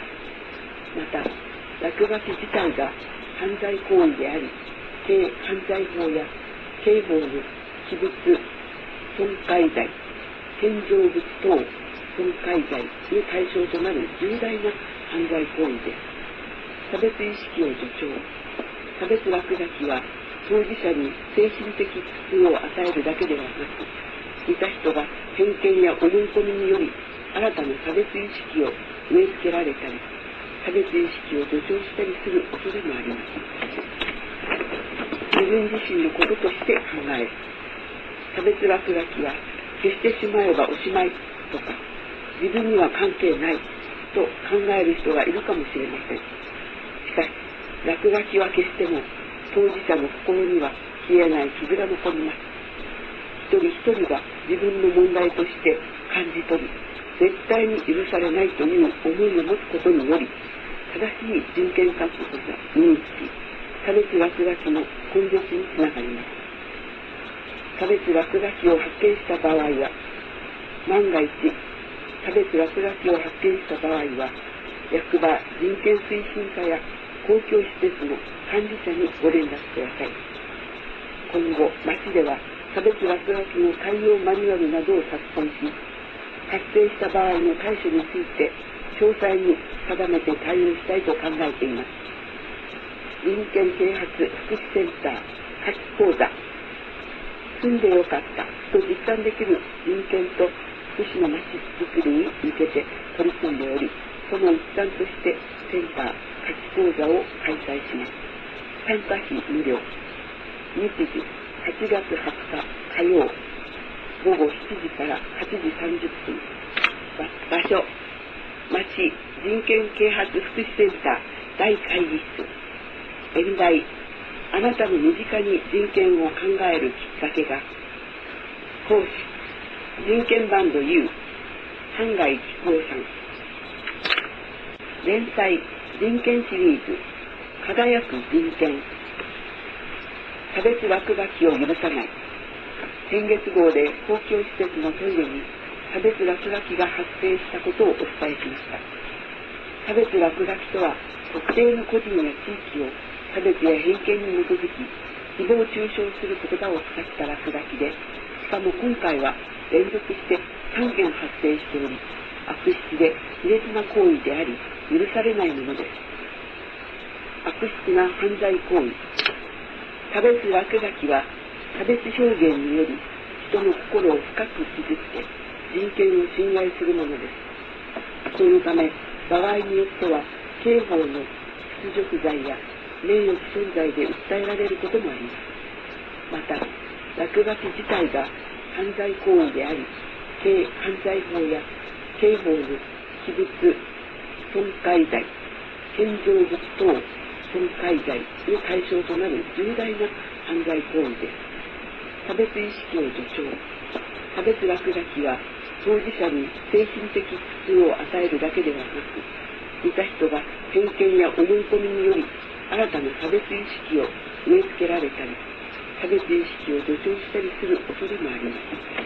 また落書き自体が犯罪行為であり、軽犯罪法や刑法の器物損壊罪、建造物等損壊罪の対象となる重大な犯罪行為です。差別意識を助長。差別落書きは当事者に精神的苦痛を与えるだけではなく、見た人が偏見や思い込みにより新たな差別意識を植え付けられたり、差別意識を助長したりする恐れもあります。自分自身のこととして考える。差別落書きは消してしまえばおしまいとか、自分には関係ないと考える人がいるかもしれません。しかし落書きは消しても当事者の心には消えない傷が残ります。一人一人が自分の問題として感じ取り、絶対に許されないという思いを持つことにより、正しい人権感覚が身につき、差別落書きの根絶につながります。差別落書きを発見した場合は、万が一差別落書きを発見した場合は、役場人権推進課や公共施設の管理者にご連絡ください。今後、町では差別落書きの対応マニュアルなどを作成し、発生した場合の対処について詳細に定めて対応したいと考えています。人権啓発福祉センター夏季講座、住んでよかったと実感できる人権と福祉の町づくりに向けて取り組んでおり、その一環としてセンター夏季講座を開催します。参加費無料。日時はちがつはつか火曜ごごしちじからはちじさんじゅっぷん。場所町人権啓発福祉センター大会議室。演題、あなたの身近に人権を考えるきっかけが。講師、人権バンド U 半谷紀行さん。連載人権シリーズ輝く人権、差別落書きを許さない。先月号で公共施設のトイレに差別落書きが発生したことをお伝えしました。差別落書きとは特定の個人や地域を差別や偏見に基づき誹謗中傷する言葉を使った落書きで、しかも今回は連続してさんけん発生しており、悪質で卑劣な行為であり許されないものです。悪質な犯罪行為。差別落書きは差別表現により人の心を深く傷つけ人権を侵害するものです。そのため場合によっては刑法の屈辱罪や名誉毀損罪で訴えられることもあります。また落書き自体が犯罪行為であり、軽犯罪法や刑法の器物損壊罪、建造物等損壊罪の対象となる重大な犯罪行為です。差別意識を助長。差別落書きは当事者に精神的苦痛を与えるだけではなく、見た人が偏見や思い込みにより新たな差別意識を植え付けられたり、 差別意識を助長したりする恐れもあります。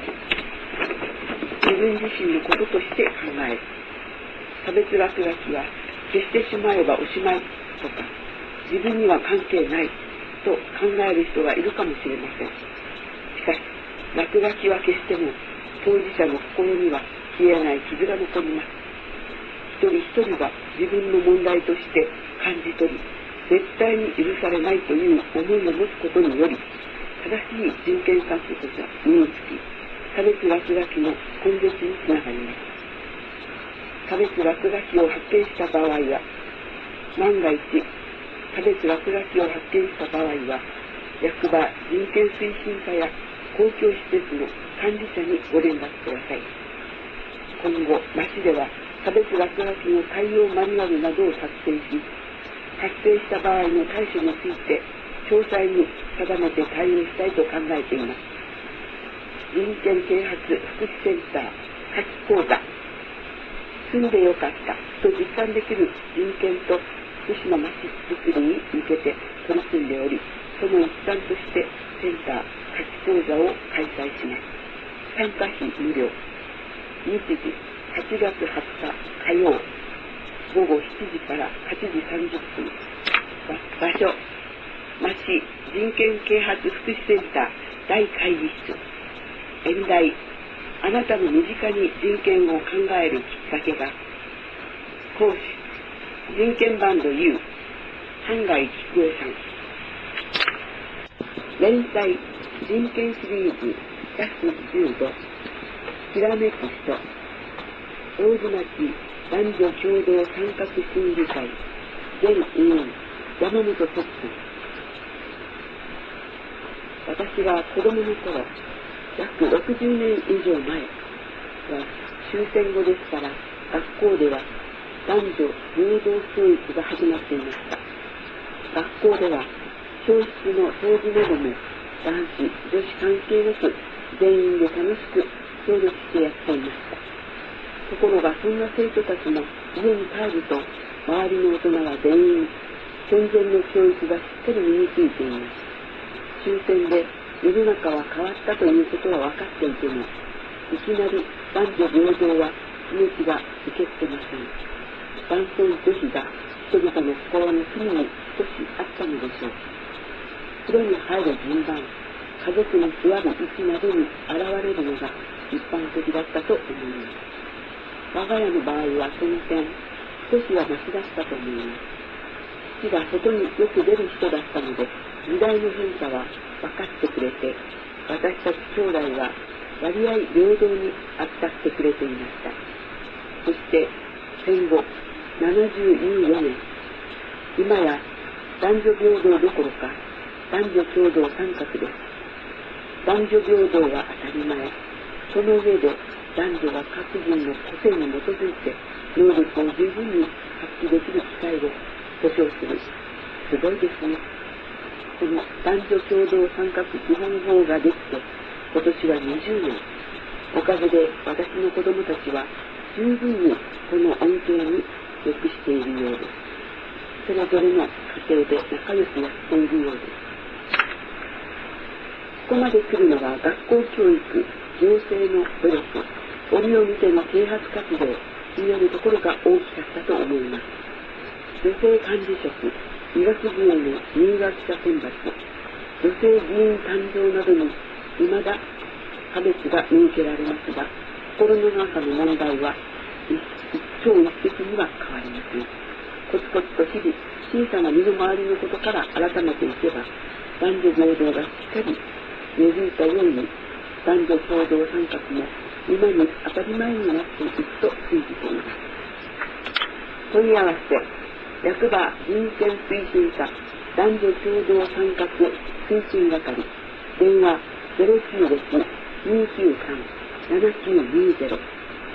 自分自身のこととして考える。差別落書きは消してしまえばおしまいとか、自分には関係ないと考える人がいるかもしれません。しかし、落書きは消しても当事者の心には消えない傷が残ります。一人一人が自分の問題として感じ取り、絶対に許されないという思いを持つことにより、正しい人権観測が身につき、差別落書きの根絶につながります。差別落書きを発見した場合は、万が一差別落書きを発見した場合は、役場人権推進課や公共施設の管理者にご連絡ください。今後、町では差別落書きの対応マニュアルなどを作成し、発生した場合の対処について詳細に定めて対応したいと考えています。人権啓発福祉センター夏季講座、住んでよかったと実感できる人権と福祉の町づくりに向けて取り組んでおり、その一環としてセンター夏季講座を開催します。参加費無料。日時はちがつはつか火曜ごごしちじからはちじさんじゅっぷん。場所、町人権啓発福祉センター大会議室。演題、あなたの身近に人権を考えるきっかけが。講師、人権バンド U、半谷菊江さん。連載、人権シリーズだいじゅうご、きらめく人。大津町男女共同参画審議会前委員山本哲さん。私は子供の頃、約ろくじゅうねん以上前は終戦後ですから、学校では男女平等教育が始まっていました。学校では教室の掃除なども男子女子関係なく全員で楽しく協力してやっていました。ところがそんな生徒たちも家に帰ると、周りの大人は全員戦前の教育がしっかり身についています。終戦で世の中は変わったということは分かっていても、いきなり男女平等は気持ちが受け付けません。男尊女卑が人々の心の隅に少しあったのでしょう。風呂に入る順番、家族に座る位置などに現れるのが一般的だったと思います。我が家の場合はその点、少しはマシだったと思います。父が外によく出る人だったので、時代の変化は分かってくれて、私たち兄弟は割合平等に扱ってくれていました。そして戦後ななじゅうよねん、今や男女平等どころか男女共同参画です。男女平等は当たり前。その上で男女が各人の個性に基づいて能力を十分に発揮できる機会を保障する。すごいですね。この男女共同参画基本法ができて今年はにじゅうねん。おかげで私の子供たちは十分にこの恩恵に属しているようです。それぞれの家庭で仲良くやっているようです。ここまで来るのは学校教育、行政の努力、折を見ての啓発活動によるところが大きかったと思います。女性管理職、医学部への入学者選抜、女性議員誕生などに未だ差別が見受けられますが、心の中の問題は一朝一夕には変わりません。コツコツと日々小さな身の回りのことから改めていけば、男女平等がしっかり根付いたように、男女共同参画も今に当たり前になっていくと信じています。問い合わせ、役場人権推進課男女共同参画推進係、電話ゼロきゅうろく にきゅうさん ななきゅうにゼロ。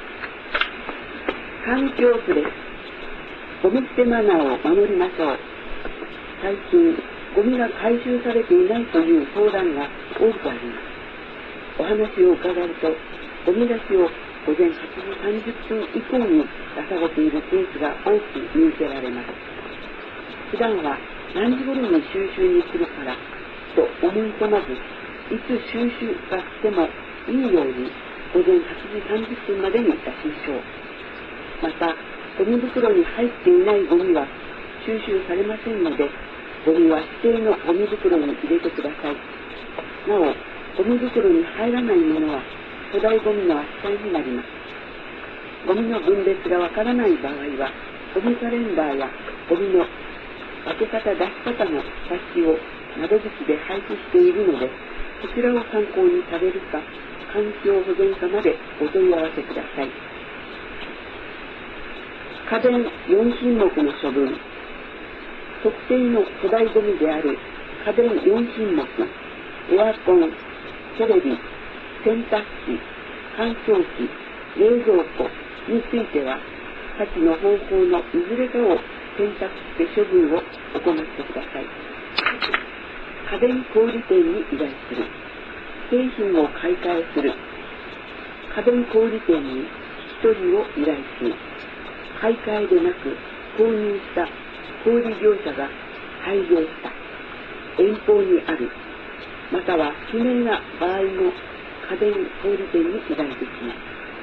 環境府です。ゴミ捨てマナーを守りましょう。最近ゴミが回収されていないという相談が多くあります。お話を伺うと、ゴミ出しを午前はちじさんじゅっぷん以降に出されているケースが多く見受けられます。普段は何時頃に収集に来るから、 と思い込まず、いつ収集がしてもいいように午前はちじさんじゅっぷんまでに出しましょう。また、ゴミ袋に入っていないゴミは収集されませんので、ゴミは指定のゴミ袋に入れてください。なお、ゴミ袋に入らないものは粗大ゴミの扱いになります。ゴミの分別がわからない場合は、ゴミカレンダーやゴミの分け方、出し方の冊子を窓口で配布しているので、こちらを参考にされるか、環境保全課までお問い合わせください。家電よん品目の処分。特定の粗大ゴミである家電よん品目、エアコン、テレビ、洗濯機、乾燥機、冷蔵庫については、下記の方法のいずれかを選択して処分を行ってください。家電小売店に依頼する。製品を買い替えする。家電小売店に一人を依頼する。買い替えでなく購入した小売業者が廃業した、遠方にある、または不明な場合の家電小売店に依頼できます。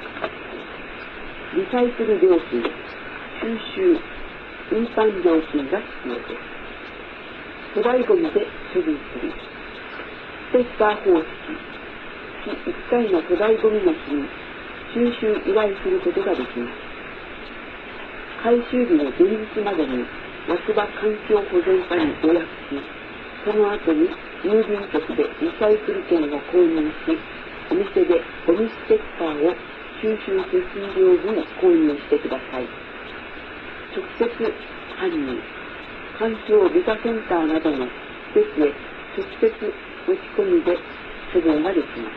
リサイクル料金、収集、運搬料金が必要です。粗大ゴミで処分する。ステッカー方式、月いっかいの粗大ゴミの日に収集依頼することができます。回収日の前日までに役場環境保全課に予約し、その後に郵便局でリサイクル券を購入し、お店でゴミステッカーを収集手数料分購入してください。直接搬入、環境美化センターなどの施設へ直接持ち込みで処分ができます。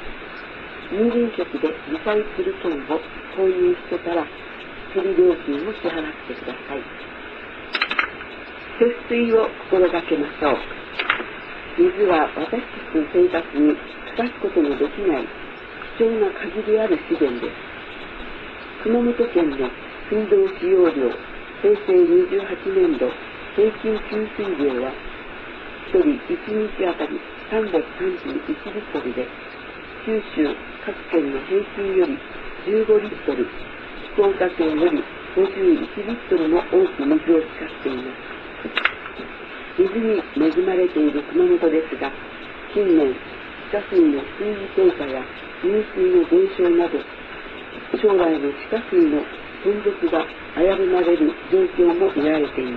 郵便局でリサイクル券を購入してから処理料金を支払ってください。節水を心がけましょう。水は私たちの生活に欠かすことのできない貴重な限りある資源です。熊本県の水道使用量、平成にじゅうはちねんど平均給水量はひとりいちにちあたりさんびゃくさんじゅういちリットルで、九州各県の平均よりじゅうごリットル、福岡県よりごじゅういちリットルも多く水を使っています。水に恵まれている熊本ですが、近年、地下水の水位低下や入水の減少など、将来の地下水の存続が危ぶまれる状況も見られています。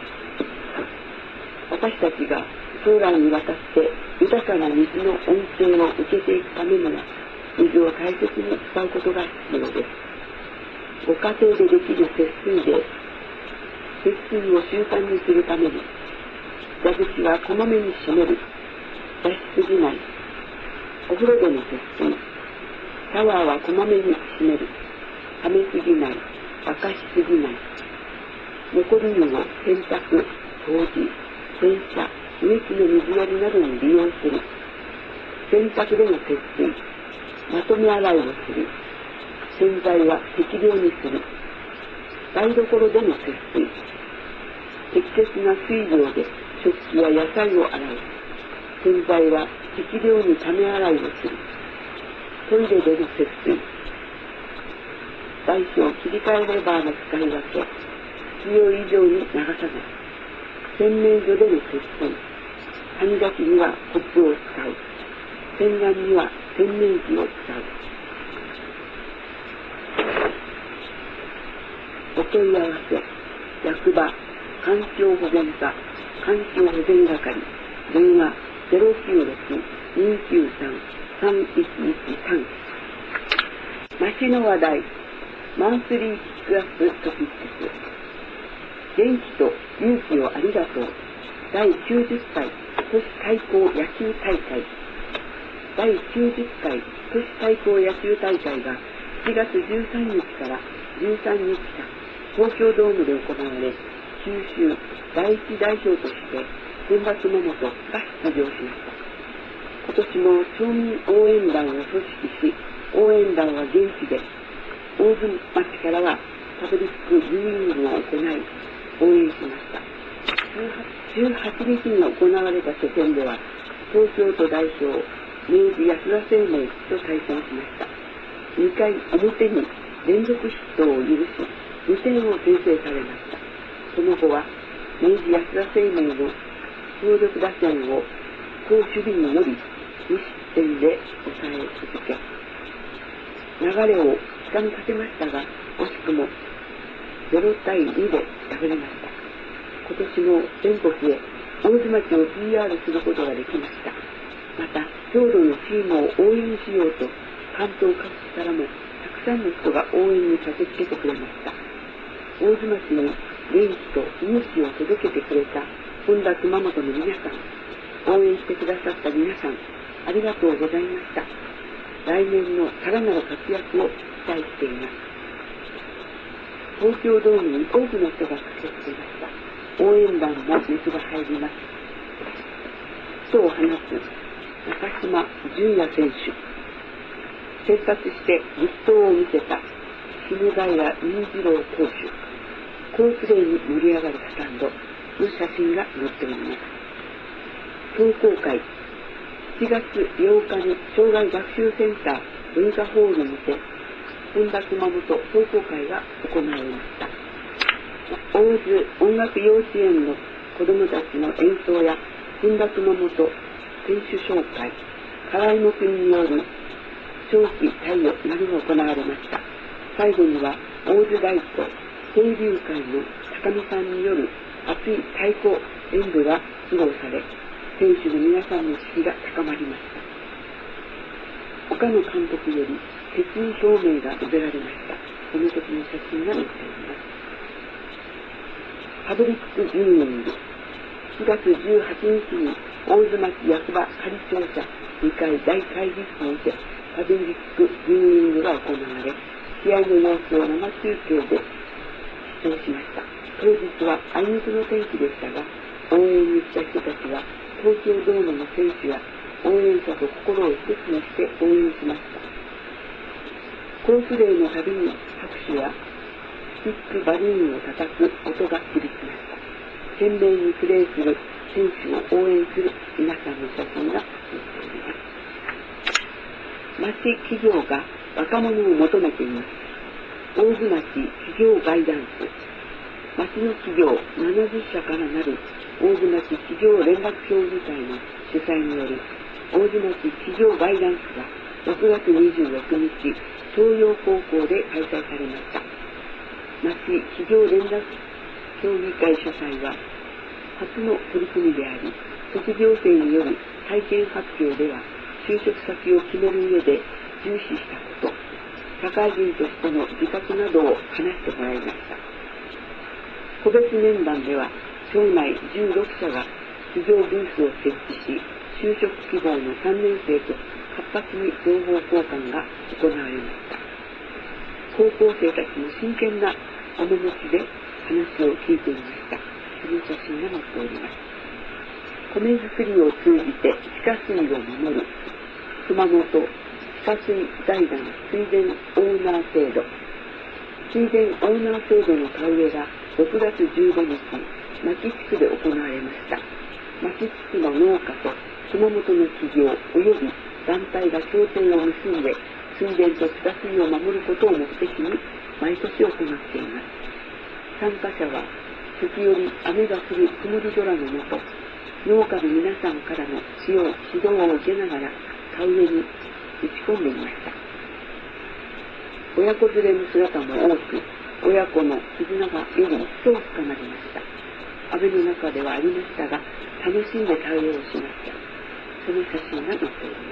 私たちが将来にわたって豊かな水の恩恵を受けていくためには、水を大切に使うことが必要です。ご家庭でできる節水で、節水を習慣にするために、蛇口はこまめに閉める、出しすぎない、お風呂での節水、シャワーはこまめに閉める、溜めすぎない、沸かしすぎない、残り湯を洗濯、掃除、洗車、植木の水やりなどに利用する、洗濯での節水、まとめ洗いをする、洗剤は適量にする、台所での節水、適切な水量で食器や野菜を洗う、洗剤は適量にため洗いをする、トイレでの節水、大小切り替えレバーの使い分け、必要以上に流さない、洗面所での節水、歯磨きにはコップを使う、洗顔には洗面器を使う。お問い合わせ、役場環境保全課環境保全係、電話 ゼロきゅうろく にきゅうさん さんいちいちさん。街の話題、マンスリーピックアップトピックス。元気と勇気をありがとう。だいきゅうじゅっかい都市対抗野球大会。だいきゅうじゅっかい都市対抗野球大会がしがつじゅうさんにちからじゅうさんにちかん、東京ドームで行われ、九州第一代表として選抜桃本が出場しました。今年も町民応援団を組織し、応援団は現地で、大津町からはパブリックビューイングを行い、応援しました。じゅうはちにちに行われた初戦では、 東京都代表明治安田生命と対戦しました。にかい表に連続ヒットを許しにてんを先制されました。その後は明治安田生命の強力打線を好守備により無失点で抑え続け、流れをつかみかけましたが、惜しくもゼロたいにで敗れました。今年も全国へ大津町を ピーアール することができました。また、郷土のチームを応援しようと、関東各地からもたくさんの人が応援に駆けつけてくれました。大津町に元気と勇気を届けてくれた本田熊本の皆さん、応援してくださった皆さん、ありがとうございました。来年のさらなる活躍を期待しています。東京ドームに多くの人が駆けつけました。応援団も熱が入ります。ヒットを放つ中島純也選手、先発して力投を見せた下平裕次郎投手、好プレーに盛り上がるスタンドの写真が載っております。壮行会しちがつようかに障害学習センター文化ホールにて本田熊本壮行会が行われました。大津音楽幼稚園の子どもたちの演奏や本田熊本選手紹介、唐井の国による長期貸与などが行われました。最後には大津大と清流会の高見さんによる熱い太鼓演舞が披露され、選手の皆さんの士気が高まりました。岡野監督より決意表明が述べられました。その時の写真が載っております。パブリックビューイング、しがつじゅうはちにちに大津町役場仮庁舎にかい大会議室にてパブリックビューイングが行われ、試合の様子を生中継で視聴しました。当日はあいにくの天気でしたが、応援に来た人たちは東京ドームの選手や応援者と心を一つにして応援しました。好プレーのたびに拍手やスティックバルーンを叩く音が響きました。懸命にプレーする選手を応援する皆さんの写真が載っております。町企業が若者を求めています。大津町企業ガイダンス、町の企業ななじゅっしゃからなる大津町企業連絡協議会の主催による大津町企業ガイダンスがろくがつにじゅうろくにち、東洋高校で開催されました。町企業連絡協議会主催は初の取り組みであり、卒業生による体験発表では就職先を決める上で重視したこと、社会人としての自覚などを話してもらいました。個別面談では町内じゅうろくしゃが企業ブースを設置し、就職希望のさんねんせいと活発に情報交換が行われました。高校生たちも真剣な面持ちで話を聞いていました。その写真が載っております。米作りを通じて地下水を守る熊本地下水財団水田オーナー制度、水田オーナー制度の田植えがろくがつじゅうごにち、牧地区で行われました。牧地区の農家と熊本の企業および団体が協定を結んで水田と地下水を守ることを目的に毎年行っています。参加者は時折雨が降る曇り空の下、農家の皆さんからの指導指導を受けながら田植えに打ち込んでいました。親子連れの姿も多く、親子の絆がより一層深まりました。雨の中ではありましたが、楽しんで田植えをしました。その写真が載っております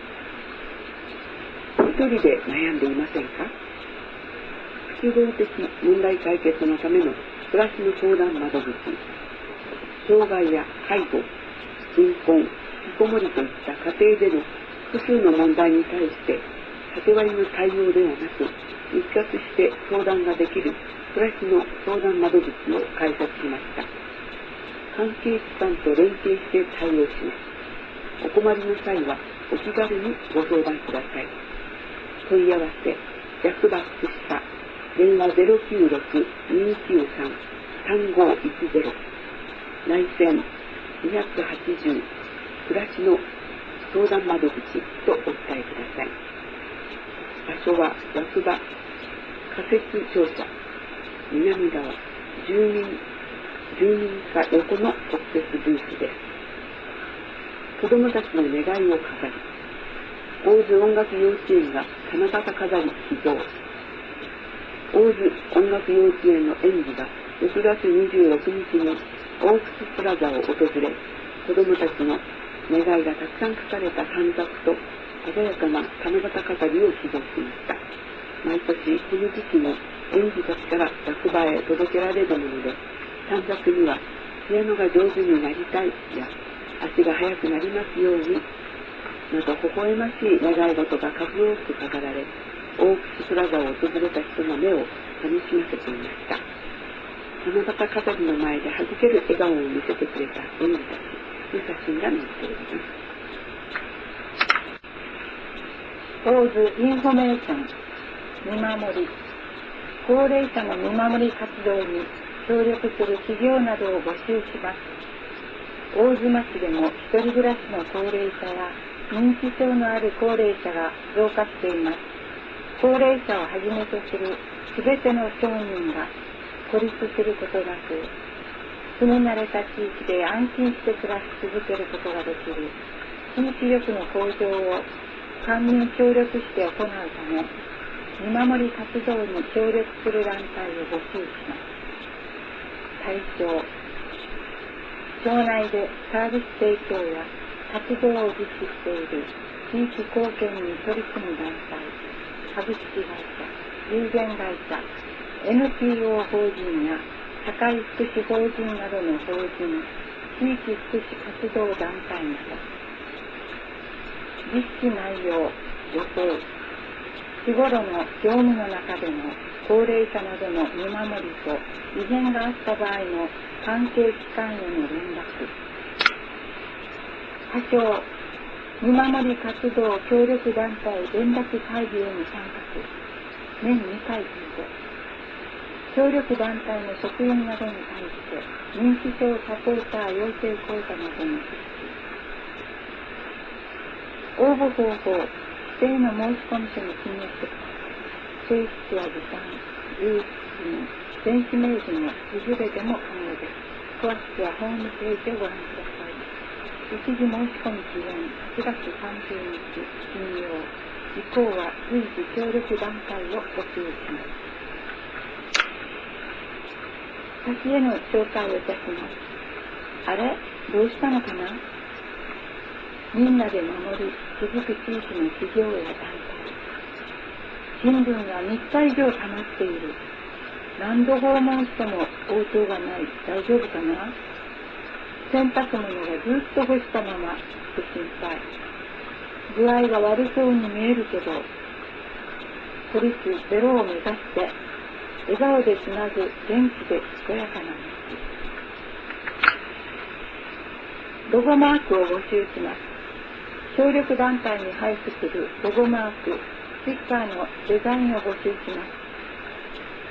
。一人で悩んでいませんか？複合的問題解決のための暮らしの相談窓口、障害や介護、貧困、引きこもりといった家庭での複数の問題に対して縦割りの対応ではなく、一括して相談ができる暮らしの相談窓口を開設しました。関係機関と連携して対応します。お困りの際はお気軽にご相談ください。問い合わせ、役場福祉課、電話 ゼロきゅうろく にきゅうさん さんごいちゼロ、内線にはちゼロ暮らしの相談窓口とお伝えください。場所は和久場仮設庁舎南側住民住民課横の特設ブースです。子どもたちの願いを飾り、大津音楽幼稚園が七夕飾り寄贈。大津音楽幼稚園の園児がろくがつにじゅうろくにちにオークスプラザを訪れ、子どもたちの願いがたくさん書かれた短冊と鮮やかな七夕飾りを寄贈しました。毎年この時期に園児たちから役場へ届けられるもので、短冊にはピアノが上手になりたいや足が速くなりますようになど微笑ましい願い事が数多く飾られ、オークスプラザを訪れた人の目を楽しませていました。七夕飾りの前ではじける笑顔を見せてくれた園児たちの写真が載っております。 大津インフォメーション見守り、高齢者の見守り活動に協力する企業などを募集します。大津町でも一人暮らしの高齢者や認知症のある高齢者が増加しています。高齢者をはじめとするすべての町民が孤立することなく、住み慣れた地域で安心して暮らし続けることができる地域力の向上を官民協力して行うため、見守り活動に協力する団体を募集します。対象、町内でサービス提供や活動を実施している地域貢献に取り組む団体、株式会社、有限会社、エヌピーオー 法人や社会福祉法人などの法人、地域福祉活動団体など。実施内容、予定。日頃の業務の中でも高齢者などの見守りと異変があった場合の関係機関への連絡。箇所、見守り活動協力団体連絡会議への参画。年にかい程度。協力団体の職員などに対して認知症サポーター養成講座などの実施。応募方法、指定の申し込み書に記入してください。性質や時間、有出身、電子メールのいずれでも可能です。詳しくはホームページをご覧ください。一時申し込み期限はちがつさんじゅうにち金曜。以降は随時協力団体を募集します。先への紹介をいたします。あれ、どうしたのかな。みんなで守り続く地域の企業や団体。新聞がみっか以上溜まっている。何度訪問しても応答がない。大丈夫かな。洗濯物がずっと干したままって心配。具合が悪そうに見えるけど、孤立ゼロを目指して笑顔でつなぐ元気で健やかな道。ロゴマークを募集します。協力団体に配布するロゴマーク、ステッカーのデザインを募集します。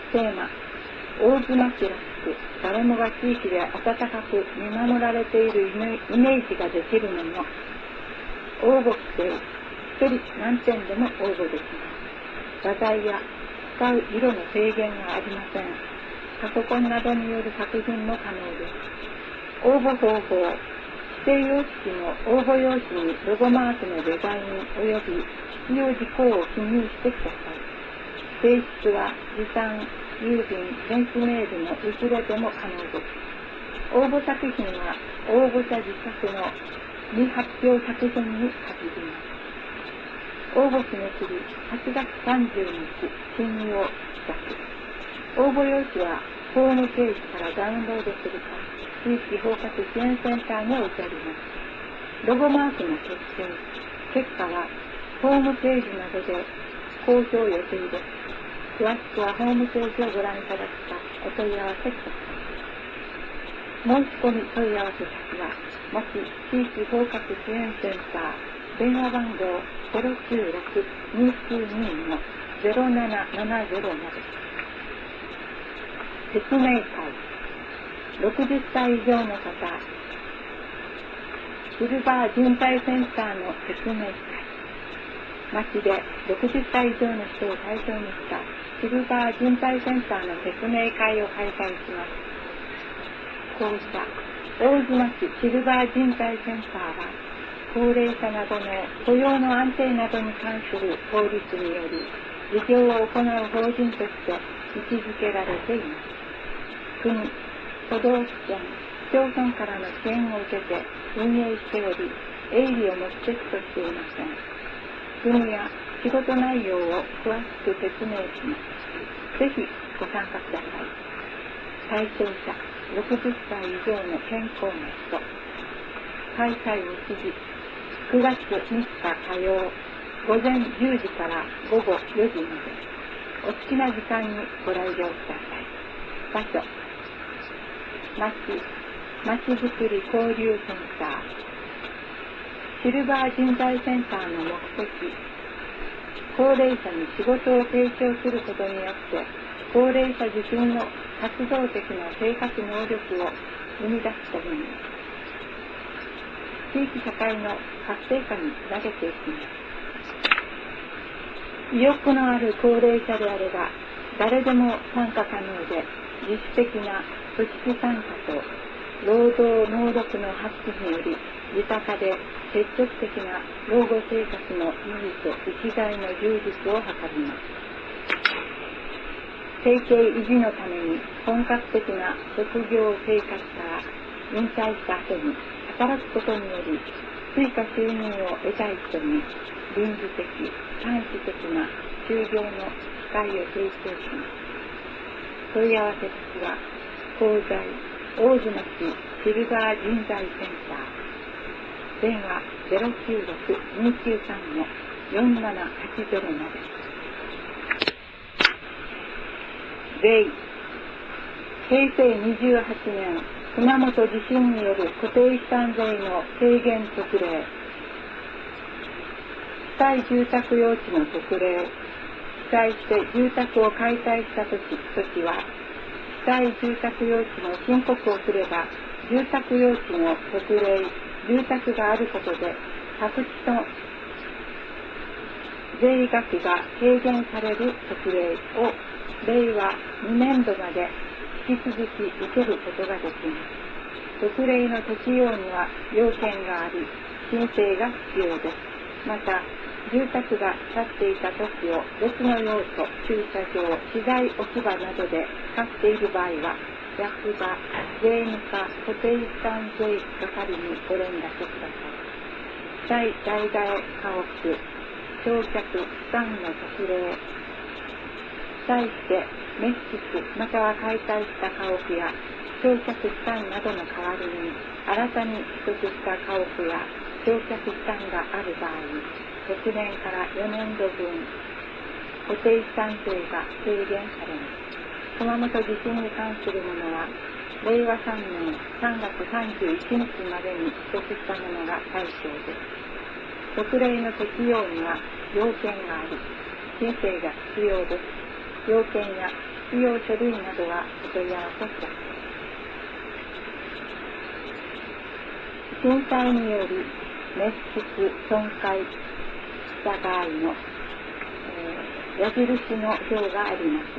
テーマ、大津町らしく、誰もが地域で温かく見守られているイメージができるもの。応募規定、一人何点でも応募できます。画材や使う色の制限がありません。パソコンなどによる作品も可能です。応募方法、指定様式の応募用紙にロゴマークのデザイン及び必要事項を記入してください。提出は持参、郵便、電子メールのいずれでも可能です。応募作品は応募者自作の未発表作品に限ります。応募締め切りはちがつさんじゅうにち金曜日。応募用紙はホームページからダウンロードするか、地域包括支援センターに置いてあります。ロゴマークの決定、結果はホームページなどで公表予定です。詳しくはホームページをご覧いただくか、お問い合わせください。申し込み問い合わせ先は、もし地域包括支援センター、電話番号 ゼロきゅうろく にきゅうに の ゼロななななゼロ まで。説明会、ろくじゅっさい以上の方、 シルバー人材センターの説明会。町でろくじゅっさい以上の人を対象にしたシルバー人材センターの説明会を開催します。こうした大津町シルバー人材センターは、高齢者などの雇用の安定などに関する法律により、事業を行う法人として位置づけられています。国、都道府県、市町村からの支援を受けて運営しており、営利を目的としていません。国や仕事内容を詳しく説明します。ぜひご参加ください。対象者、ろくじゅっさい以上の健康な人。開催日時、くがつみっか火曜、午前じゅうじから午後よじまで。お好きな時間にご来場ください。場所、町、まちづくり交流センター。シルバー人材センターの目的、高齢者に仕事を提供することによって、高齢者自身の活動的な生活能力を生み出すために、地域社会の活性化につなげていきます。意欲のある高齢者であれば、誰でも参加可能で、自主的な組織参加と労働能力の発揮により、豊かで積極的な老後生活の意義と生きがいの充実を図ります。生計維持のために本格的な職業生活から引退した後に働くことにより、追加収入を得たい人に臨時的、短期的な就業の機会を提供します。問い合わせ先は、東西大津町シルバー人材センター、電話 ゼロきゅうろく にきゅうさん よんななはちゼロ まで。税、へいせいにじゅうはちねん熊本地震による固定資産税の軽減特例、被災住宅用地の特例、被災して住宅を解体したとき、時は被災住宅用地の申告をすれば、住宅用地の特例、住宅があることで宅地の税額が軽減される特例をれいわにねんどまで引き続き受けることができます。特例の適用には要件があり、申請が必要です。また、住宅が建っていた土地を別の用途、駐車場、資材置き場などで使っている場合は、役場、税務課、固定資産税係にご連絡ください。在代替え家屋、焼却、負担の特例、被災して滅失または解体した家屋や焼却負担などの代わりに、新たに取得した家屋や焼却負担がある場合、ろくねんからよねんどぶん固定資産税が軽減されます。熊本地震に関するものは、れいわさんねんさんがつさんじゅういちにちまでに取得したものが対象です。特例の適用には要件があり、申請が必要です。要件や必要書類などはお問い合わせください。震災により滅失、損壊した場合の、えー、矢印の表があります。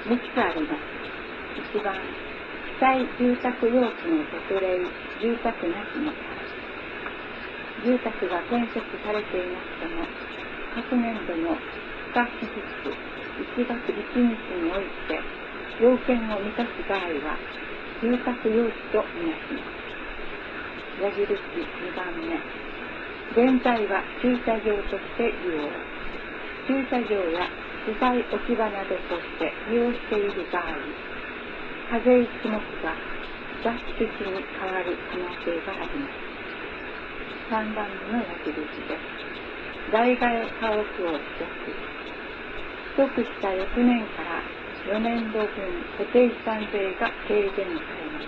みっつあります。いちばん、被災住宅用地の特例、住宅なしの場合。住宅が建設されていなくても、各年度の付加期日いちがついちにちにおいて要件を満たす場合は、住宅用地とみなします。矢印にばんめ、現在は駐車場として利用、駐車場や資材置き場などとして利用している場合、課税種目が雑種地に変わる可能性があります。さんばんめの矢印です。代替え家屋を取得、取得した翌年からよねんどぶん固定資産税が軽減されます。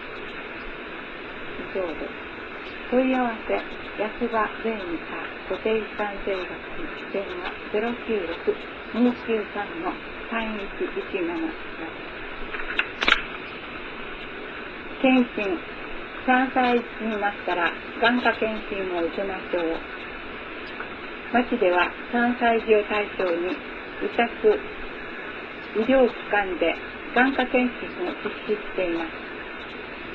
以上です。問い合わせ、役場税務課固定資産税係、電話 ゼロきゅうろく にきゅうさん さんいちいちなな まで。検診、 さんさいになったら眼科検診を受けましょう。町ではさんさい児を対象に委託医療機関で眼科検診を実施しています。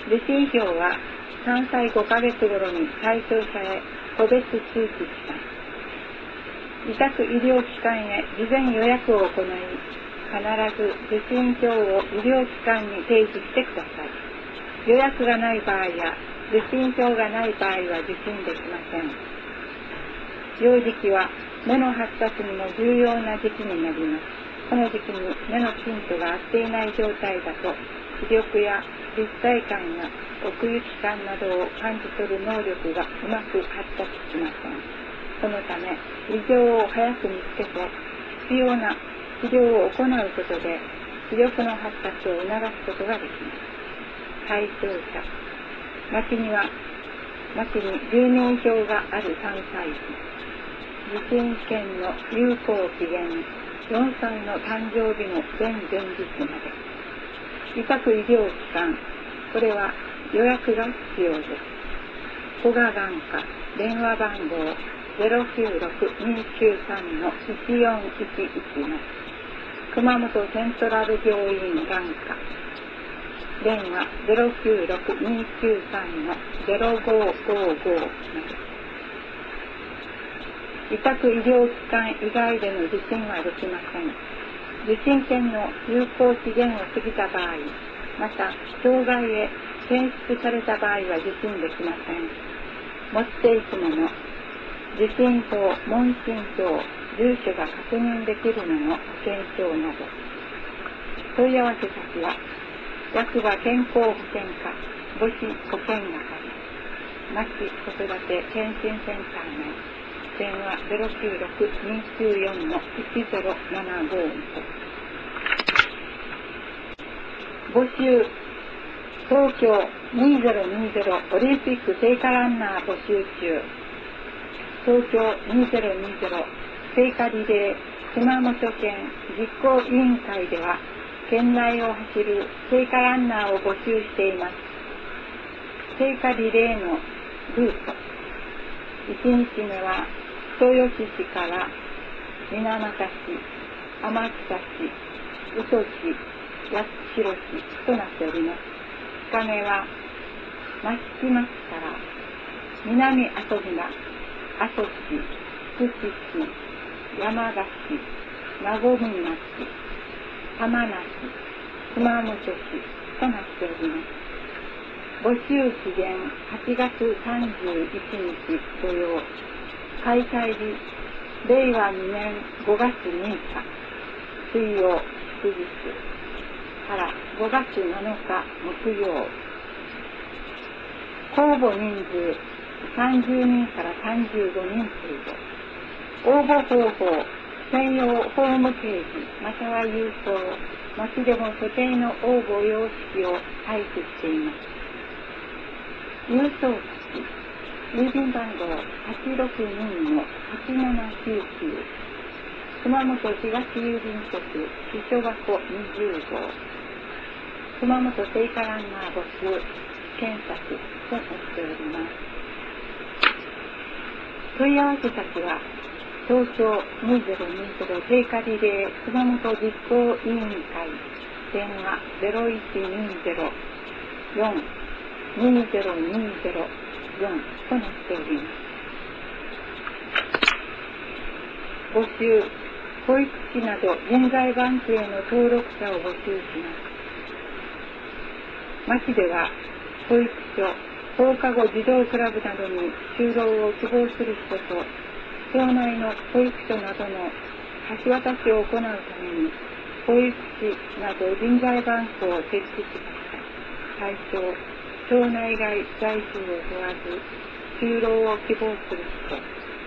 受診票はさんさいごかげつ頃に対象者へ個別通知します。委託医療機関へ事前予約を行い、必ず受診票を医療機関に提示してください。予約がない場合や受診票がない場合は受診できません。幼児期は目の発達にも重要な時期になります。この時期に目のピントが合っていない状態だと、視力や立体感や奥行き感などを感じ取る能力がうまく発達しません。そのため、異常を早く見つけて必要な治療を行うことで視力の発達を促すことができます。対象者、町には町に住民票があるさんさい児、受診券の有効期限よんさいの誕生日の前々日まで。委託医療機関、これは予約が必要です。古賀眼科、電話番号 ゼロきゅうろく にきゅうさん のいちよんいちいち まで。熊本セントラル病院眼科、電話 ゼロきゅうろく にきゅうさん の ゼロごごご まで。委託医療機関以外での受診はできません。受診券の有効期限を過ぎた場合、また障害へ検出された場合は受診できません。持っていくもの、受診票、問診票、住所が確認できるもの、保険証など。問い合わせ先は役場健康保険課母子保険係、町子育て健診センター内、電話 ゼロきゅうろく にきゅうよん のいちゼロななご 募集、東京にせんにじゅうオリンピック聖火ランナー募集中。東京にせんにじゅう聖火リレー熊本県実行委員会では、県内を走る聖火ランナーを募集しています。聖火リレーのルート、いちにちめは豊吉市から水俣市、天草市、宇土市、八代市となっております。ふつかめは益城町から南阿蘇村、阿蘇市、福知市、山鹿市、和み町、玉名市、熊本市となっております。募集期限はちがつさんじゅういちにち土曜、開催日れいわにねんごがつみっか水曜祝日からごがつなのか木曜。応募人数さんじゅうにんからさんじゅうごにん程度。応募方法、専用ホームページまたは郵送、町でも所定の応募様式を配布しています。郵送先、郵便番号 はちろくに のはちななきゅうきゅう、熊本東郵便局秘書箱にじゅうごう、熊本聖火ランナー募集検索となっております。問い合わせ先は東京にせんにじゅう聖火リレー熊本実行委員会、電話 ゼロいちにゼロ よん にゼロにゼロ よん となっております。募集、保育士など人材バンクへの登録者を募集します。町では保育所、放課後児童クラブなどに就労を希望する人と、町内の保育所などの橋渡しを行うために、保育士など人材バンクを設置しました。対象、町内外在住を問わず、就労を希望する人、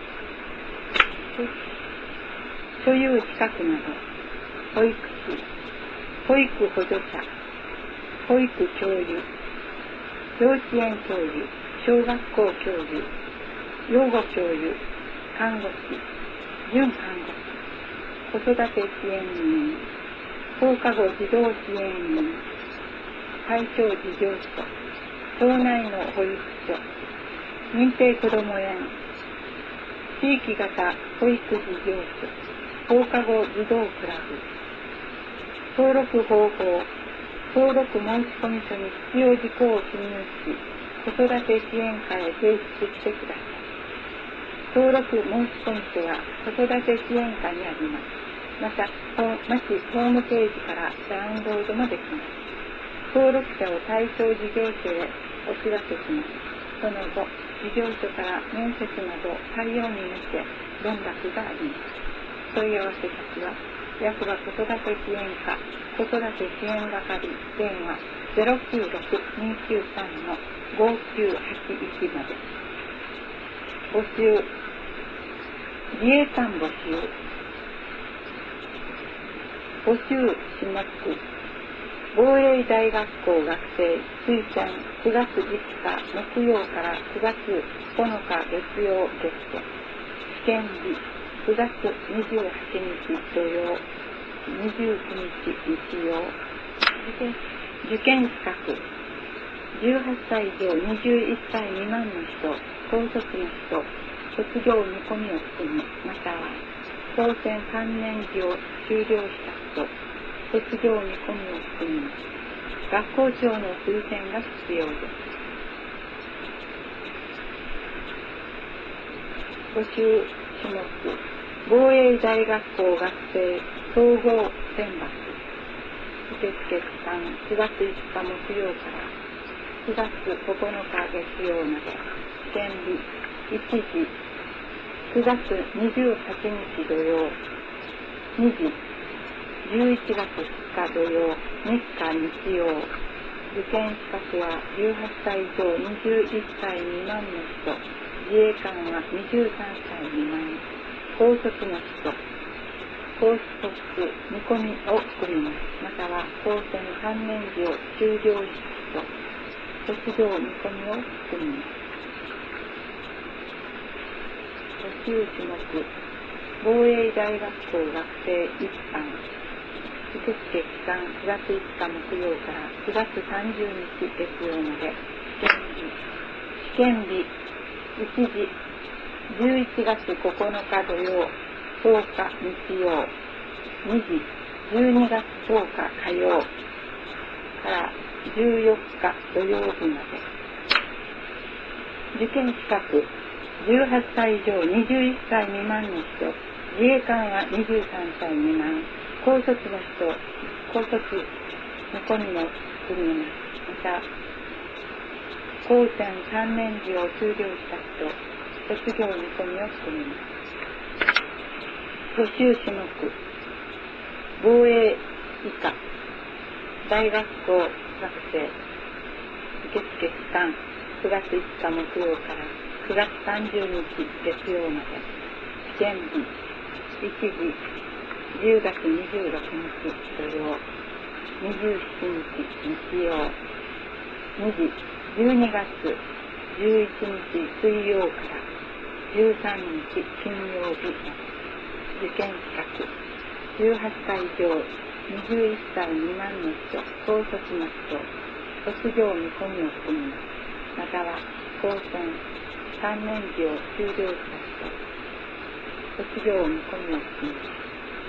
所有資格など、保育士、保育補助者、保育教諭、幼稚園教諭、小学校教諭、養護教諭、看護師、準看護師、子育て支援員、放課後児童支援員、対象事業所、 町内の保育所、認定こども園、地域型保育事業所、放課後児童クラブ。登録方法、登録申込書に必要事項を記入し、子育て支援課へ提出してください。登録申込書は子育て支援課にあります。また、町ホームページからダウンロードもできます。登録者を対象事業所へお知らせします。その後、事業所から面接など対応に向け連絡があります。問い合わせ先は、役場子育て支援課子育て支援係電話 ゼロきゅうろく にきゅうさん ごきゅうはちいち まで。募集、自衛官募集。募集種目、防衛大学校学生推薦くがついつか木曜からくがつつこのか月曜月初。試験日くがつにじゅうはちにち土曜、にじゅうくにち日曜。受験資格、じゅうはっさい以上にじゅういっさい未満の人、高卒の人、卒業見込みを含む、または高専さんねん時を修了した人、卒業見込みを含む、学校長の推薦が必要です。募集種目、防衛大学校学生総合選抜。受付期間くがついつか木曜からくがつここのか月曜まで。試験日いちじくがつにじゅうはちにち土曜、にじじゅういちがつふつか土曜、みっか日曜。受験資格はじゅうはっさい以上にじゅういっさい未満の人、自衛官はにじゅうさんさい未満、高卒の人、高卒見込みを含みます。または高専さんねん時を修了した人、卒業見込みを含みます。募集種目、防衛大学校学生一般。受付期間くがついつか木曜からくがつさんじゅうにち月曜まで。試験日いちじじゅういちがつここのか土曜、とおか日曜、にじじゅうにがつとおか火曜からじゅうよっか土曜日まで。受験資格、じゅうはっさい以上にじゅういっさい未満の人、自衛官はにじゅうさんさい未満、高卒の人、高卒見込みも含みます。また、高専さんねん時を修了した人、卒業見込みを含みます。募集種目、防衛以下、大学校学生、受付期間くがついつか木曜からくがつさんじゅうにち月曜まで。試験日いちじじゅうがつにじゅうろくにち土曜、にじゅうしちにち日曜、にじじゅうにがつじゅういちにち水曜からじゅうさんにち金曜日まで。受験資格、じゅうはっさい以上にじゅういっさい未満の人、高卒の人、卒業見込みを含みます。または高専さんねん時を修了した人、卒業見込みを含みます。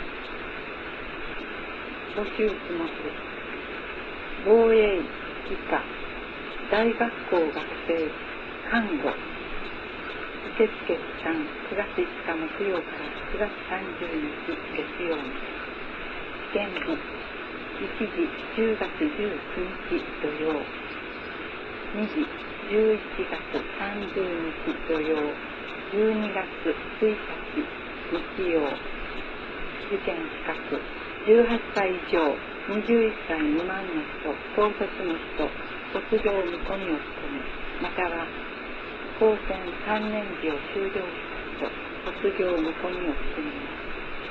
募集種目、防衛以下、大学校学生、看護。受付期間くがついつか木曜からくがつさんじゅうにち月曜まで。試験日いちじじゅうがつじゅうくにち土曜、にじじゅういちがつさんじゅうにち土曜、じゅうにがつついたち日曜。受験資格、じゅうはっさい以上にじゅういっさい未満の人、高卒の人、卒業見込みを含む、または高専さんねん時を修了した人、卒業見込みを含みます。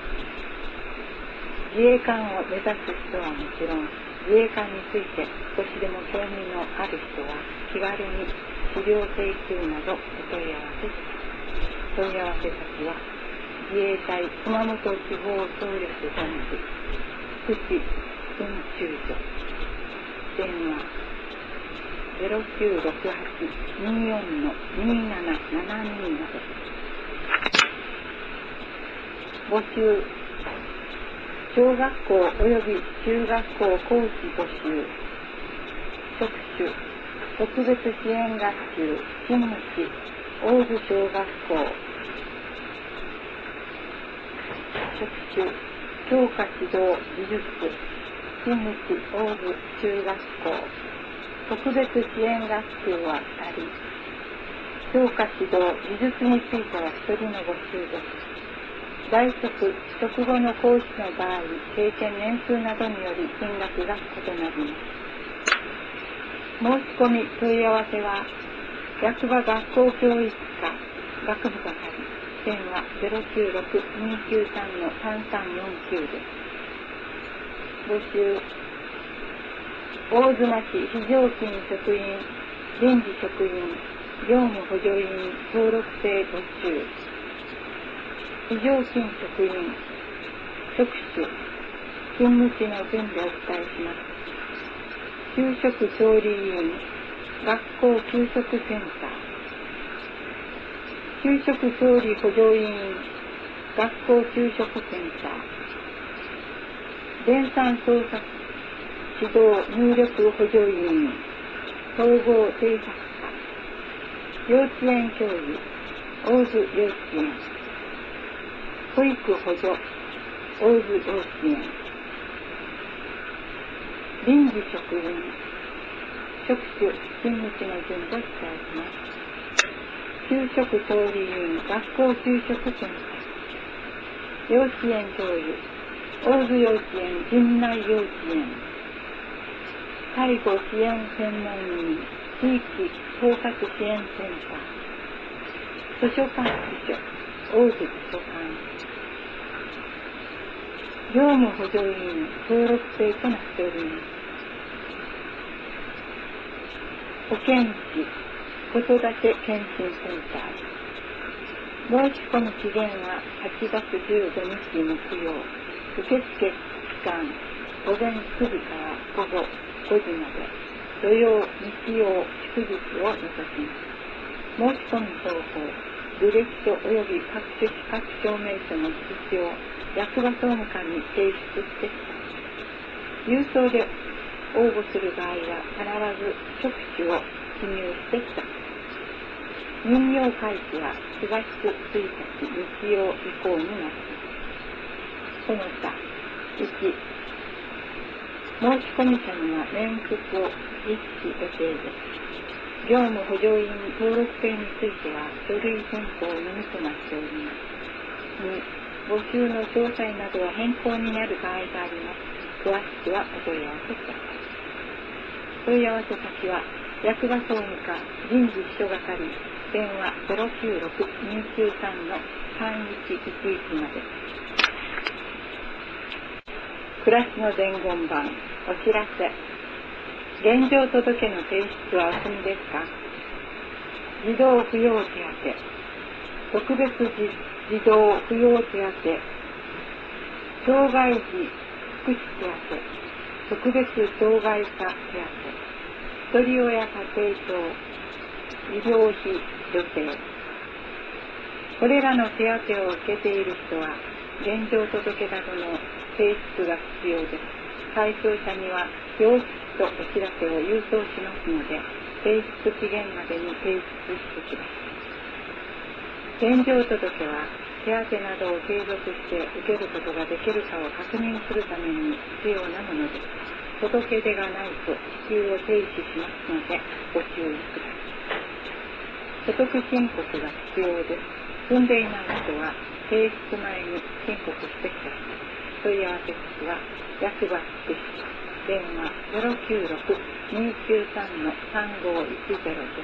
自衛官を目指す人はもちろん、自衛官について少しでも興味のある人は気軽に資料請求などお問い合わせください。問い合わせ先は自衛隊熊本地方総力本部福祉訓習所、電話ゼロきゅうろくはち によん にななななにまで。募集。小学校及び中学校講師募集。職種。特別支援学級新日大津小学校。職種。教科指導技術新日大津中学校。特別支援学級はふたり。教科指導技術についてはひとりの募集です。在職取得後の講師の場合、経験年数などにより金額が異なります。申し込み問い合わせは役場学校教育課学部係電話 ゼロきゅうろく にきゅうさん さんさんよんきゅう です。募集。大津町非常勤職員臨時職員業務補助員登録制募集。非常勤職員職種勤務地の順でお伝えします。給食調理員学校給食センター。給食調理補助員学校給食センター。電算操作指導入力補助員総合偵察課。幼稚園教諭大津幼稚園。保育補助大津幼稚園。臨時職員職種勤務地の順でお伝えします。給食調理員学校給食センター。幼稚園教諭大津幼稚園陣内幼稚園。介護支援専門員地域包括支援センター。図書館司書大津図書館。業務補助員登録制となっております。保健師子育て検診センター。申し込み期限ははちがつじゅうごにち木曜。受付期間午前くじから午後ごじまで。土曜、日曜、祝日を除きます。申し込み方法。履歴書及び各種資格証明書の必要。役場総務課に提出して郵送で応募する場合は必ず職種を記入してください。任用開始はしがつついたち日曜以降になります。その他、いち、申し込み者には面接を実施予定です。業務補助員登録制については書類選考のみとなっております。に、募集の詳細などは変更になる場合があります。詳しくはお問い合わせください。問い合わせ先は役場総務課人事秘書係電話 ゼロきゅうろく にきゅうさん さんいちいちいち まで。暮らしの伝言板お知らせ。現状届の提出はお済みですか？児童扶養手当、特別児童扶養手当、障害児福祉手当、特別障害者手当、ひとり親家庭庁、医療費助成。これらの手当を受けている人は、現状届などの提出が必要です。対象者には、表紙とお知らせを郵送しますので、提出期限までに提出してください。現状届は、手当などを継続して受けることができるかを確認するために必要なものです。届け出がないと支給を停止しますのでご注意ください。所得申告が必要です。済んでいない人は提出前に申告してください。問い合わせ先は役場福祉課電話 ゼロきゅうろく にきゅうさん さんごいちゼロ です。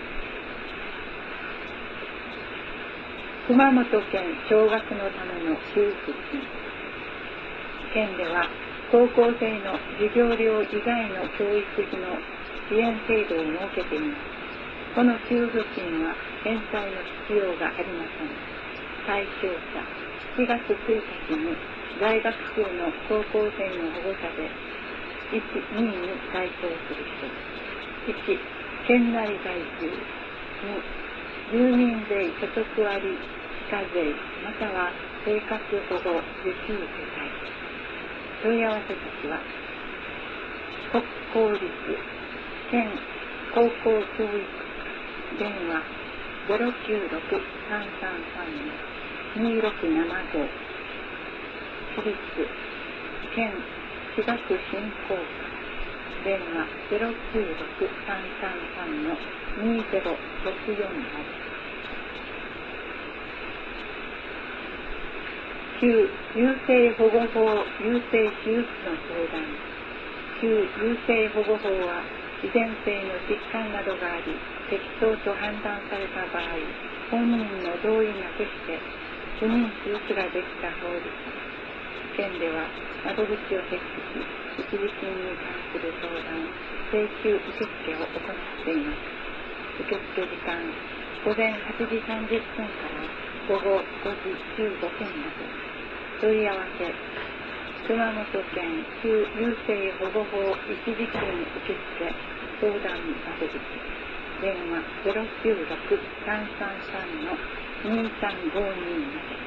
熊本県小学のための給付金。県では高校生の授業料以外の教育費の支援制度を設けています。この給付金は返済の必要がありません。対象者、しちがつついたちに在学中の高校生の保護者でいち、にに該当する人。いち、 県内在住に住民税所得割非課税または生活保護受給世帯問い合わせ先は国公立県高校教育電話 ゼロきゅうろく さんさんさん にろくななご 私立県私学振興課電話 ゼロきゅうろく さんさんさん にゼロろくよん まで旧優生保護法優生手術の相談旧優生保護法は遺伝性の疾患などがあり適当と判断された場合本人の同意なくして不妊手術ができた法律県では窓口を設置し一時金に関する相談請求受付を行っています受付時間午前はちじさんじゅっぷんから午後ごじじゅうごふんまで問い合わせ熊本県旧優生保護法一時金受付相談窓口電話 ゼロきゅうろく さんさんさん にさんごに まで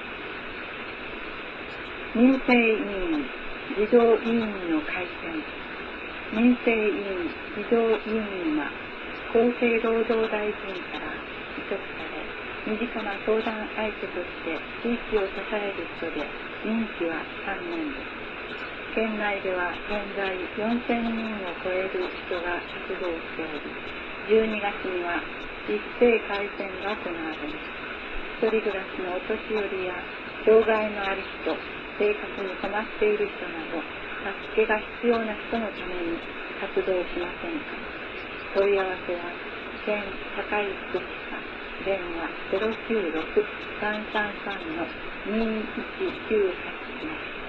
民生委員児童委員の改選民生委員児童委員は厚生労働大臣から委嘱され身近な相談相手として地域を支える人で任期はさんねんです県内では現在よんせんにんを超える人が活動しておりじゅうにがつには一斉改選が行われます一人暮らしのお年寄りや障害のある人生活に困っている人など助けが必要な人のために活動しませんか問い合わせは県社会福祉課電話 ゼロきゅうろく さんさんさん にいちきゅうはち まで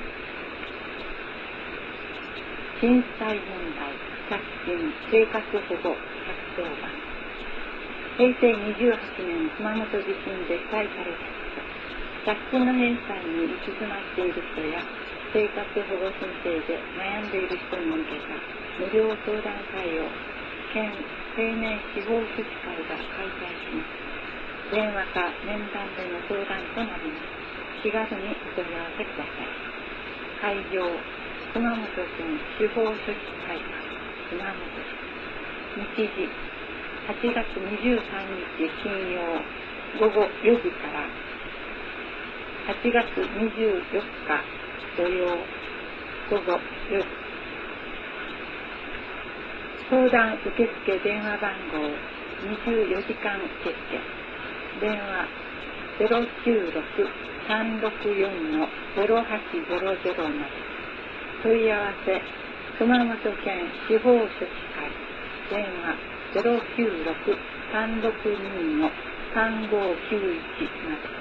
震災問題借金生活保護ひゃくとおばん平成にじゅうはちねん熊本地震で被災された人借金の返済に行き詰まっている人や生活保護申請で悩んでいる人に向けた無料相談会を県青年司法書士会が開催します。電話か面談での相談となります。気軽にお問い合わせください。会場熊本県司法書士会館熊本市日時はちがつにじゅうさんにち金曜午後よじからはちがつにじゅうよっか土曜午後よじ相談受付電話番号にじゅうよじかん受付電話 ゼロきゅうろく さんろくよん ゼロはちゼロゼロ まで問い合わせ熊本県司法書士会電話 ゼロきゅうろく さんろくに さんごきゅういち まで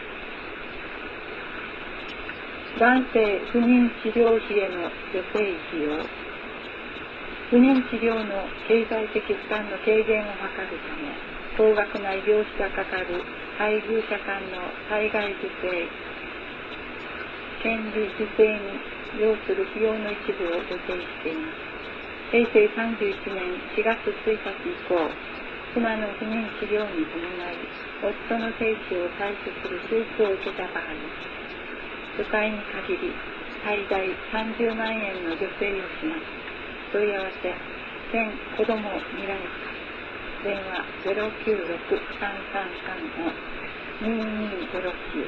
男性不妊治療費への助成費用不妊治療の経済的負担の軽減を図るため高額な医療費がかかる配偶者間の体外受精権利受精に要する費用の一部を助成しています。平成さんじゅういちねんしがつついたち以降妻の不妊治療に伴い夫の精子を採取する手術を受けた場合除会に限り最大さんじゅうまんえんの助成をします。問い合わせ県子ども未来課電話 ゼロきゅうろく さんさんさん ににごろくきゅう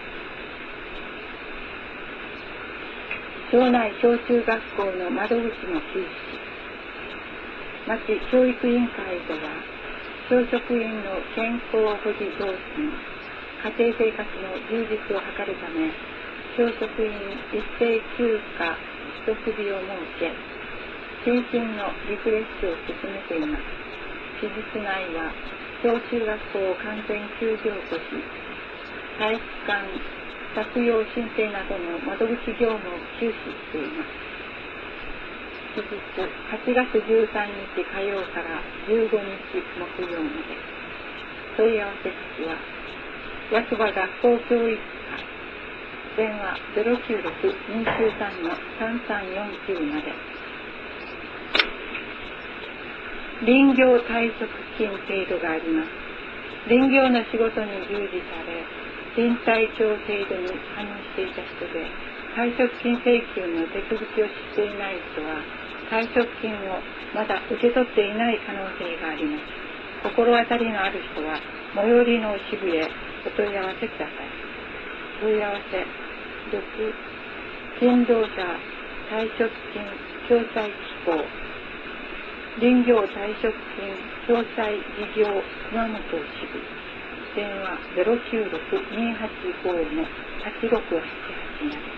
町内小中学校の窓口の休止町教育委員会では教職員の健康保持増進家庭生活の充実を図るため教職員一斉休暇取得日を設け心身のリフレッシュを進めています。市立内は小中学校を完全休業とし体育館着用申請などの窓口業務を休止しています。期日はちがつじゅうさんにち火曜からじゅうごにち木曜まで問い合わせ先は役場学校教育課電話 ゼロきゅうろく にきゅうさん さんさんよんきゅう まで林業退職金制度があります。林業の仕事に従事され、人体調制度に加入していた人で、退職金請求の手続きをしていない人は、退職金をまだ受け取っていない可能性があります。心当たりのある人は、最寄りの支部へお問い合わせください。問い合わせろく、勤労者退職金共済機構、林業退職金共済事業熊本支部、電話 ゼロきゅうろく にーはちご のはちろくはちはち まで。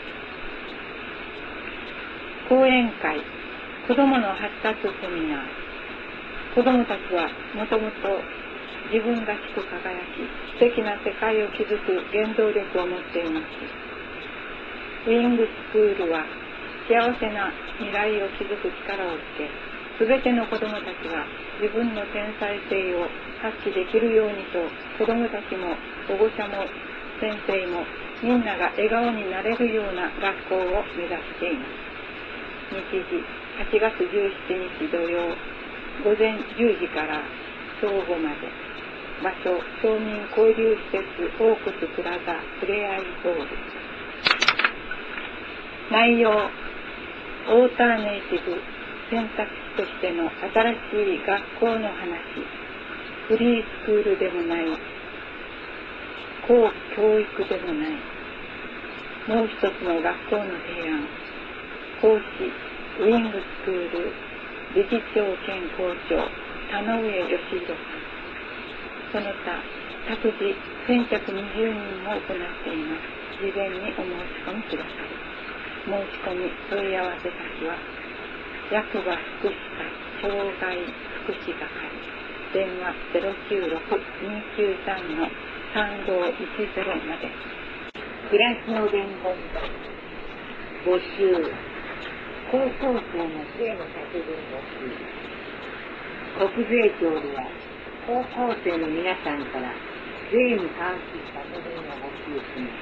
講演会、子どもの発達セミナー。子どもたちはもともと自分らしく輝き、素敵な世界を築く原動力を持っています。ウィングスクールは幸せな未来を築く力をつけ、すべての子どもたちが自分の天才性を発揮できるようにと、子どもたちも保護者も先生もみんなが笑顔になれるような学校を目指しています。日時はちがつじゅうしちにち土曜午前じゅうじから正午まで。場所、町民交流施設オークスプラザふれあいホール。内容、オーターネイティブ選択肢としての新しい学校の話。フリースクールでもない、公教育でもない。もう一つの学校の提案。講師、ウィングスクール理事長兼校長、田上義弘さん。その他、各自せんひゃくにじゅうにんも行っています。事前にお申し込みください。申し込み問い合わせ先は、役場福祉課障害福祉係、電話 ゼロきゅうろく にーきゅうさん のさんごいちゼロ まで。 暮らしの伝言募集。高校生の税の削減募集。国税庁では高校生の皆さんから税に関する削減を募集します。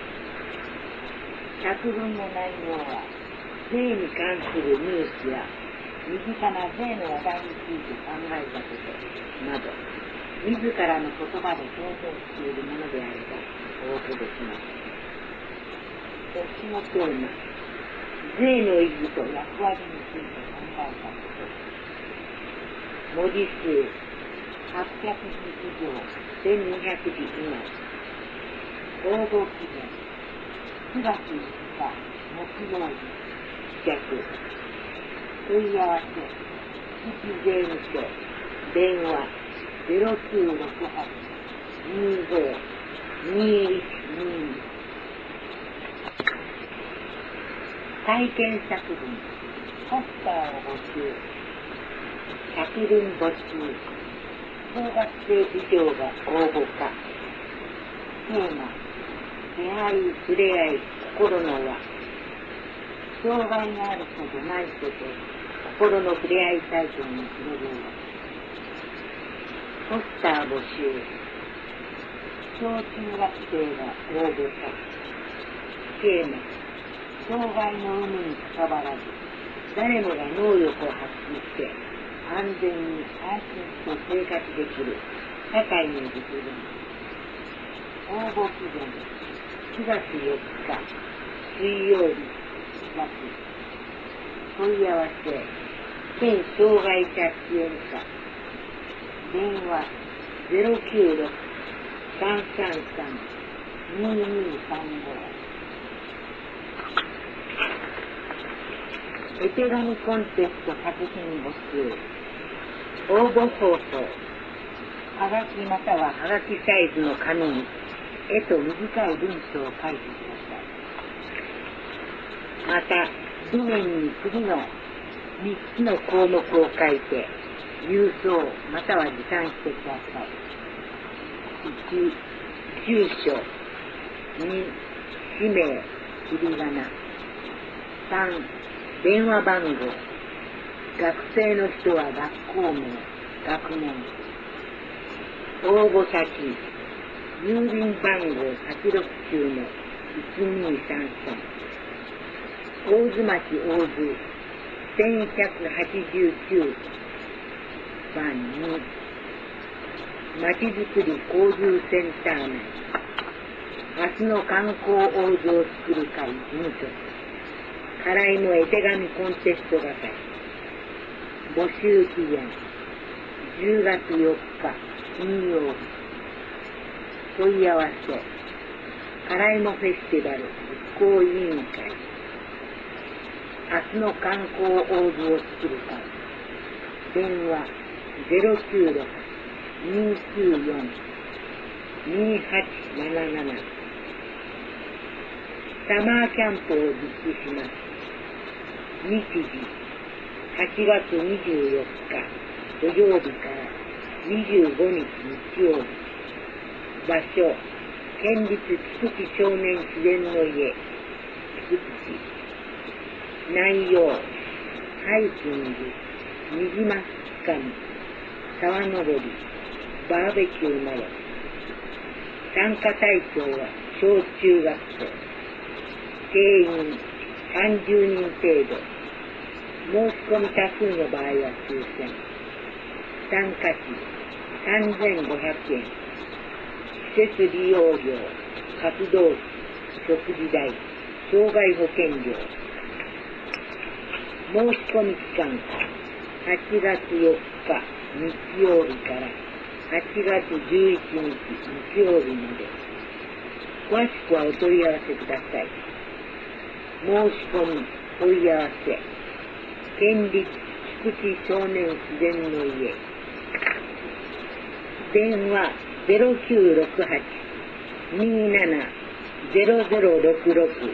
作文の内容は税に関するニュースや身近な税の話題について考えたことなど、自らの言葉で表現しているものであればお送りできます。募集のテーマ、税の意義と役割について考えたこと。文字数はっぴゃくじ以上、せんにひゃくじ以内。応募期限くがついつか木曜日棄却。問い合わせ基地税務署電話 ゼロきゅうろくはち にーご にーいちにー。体験作文ポスターを募集。作文募集。小学生事業が応募か。テーマ、出会い触れ合い心の輪。障害のある人とない人と心の触れ合い体験に広げる。ポスター募集。小中学生が応募か。テーマ、障害の有無にかかわらず誰もが能力を発揮して安全に安心して生活できる社会の実現。応募期限くがつよっか水曜日棄却。問い合わせ県障害者支援課電話 ゼロきゅうろく さんさんさん にーにーさんご。絵手紙コンテスト作品募集。応募方法、はがきまたははがきサイズの紙に絵と短い文章を書いてください。また図面に次のみっつの項目を書いて郵送または持参してください。いち、住所。に、氏名、振り仮名。さん、電話番号。学生の人は学校名、学年。応募先、郵便番号はちろくきゅうのいちにーさんさん。大津町大津せんひゃくはちじゅうきゅう。 番に、まちづくり交流センター内、明日の観光王子を作る会事務局、からいも絵手紙コンテスト係、募集期限じゅうがつよっか金曜日、問い合わせ、からいもフェスティバル実行委員会、明日の観光王子を作る会、電話ゼロきゅうろく にきゅうよん にはちなななな、サマーキャンプを実施します。日時はちがつにじゅうよっか土曜日からにじゅうごにち日曜日、場所県立菊池少年自然の家菊池、内容ハイキング、ニジマスつかみ、沢登り、バーベキューなど、参加対象は小中学生、定員さんじゅうにん程度、申し込み多数の場合は抽選、参加費さんぜんごひゃくえん、施設利用料、活動費、食事代、障害保険料、申し込み期間はちがつよっか日曜日からはちがつじゅういちにち日曜日まで。詳しくはお問い合わせください。申し込み問い合わせ、県立菊池少年自然の家、電話ゼロきゅうろくはち にーなな ゼロゼロろくろく、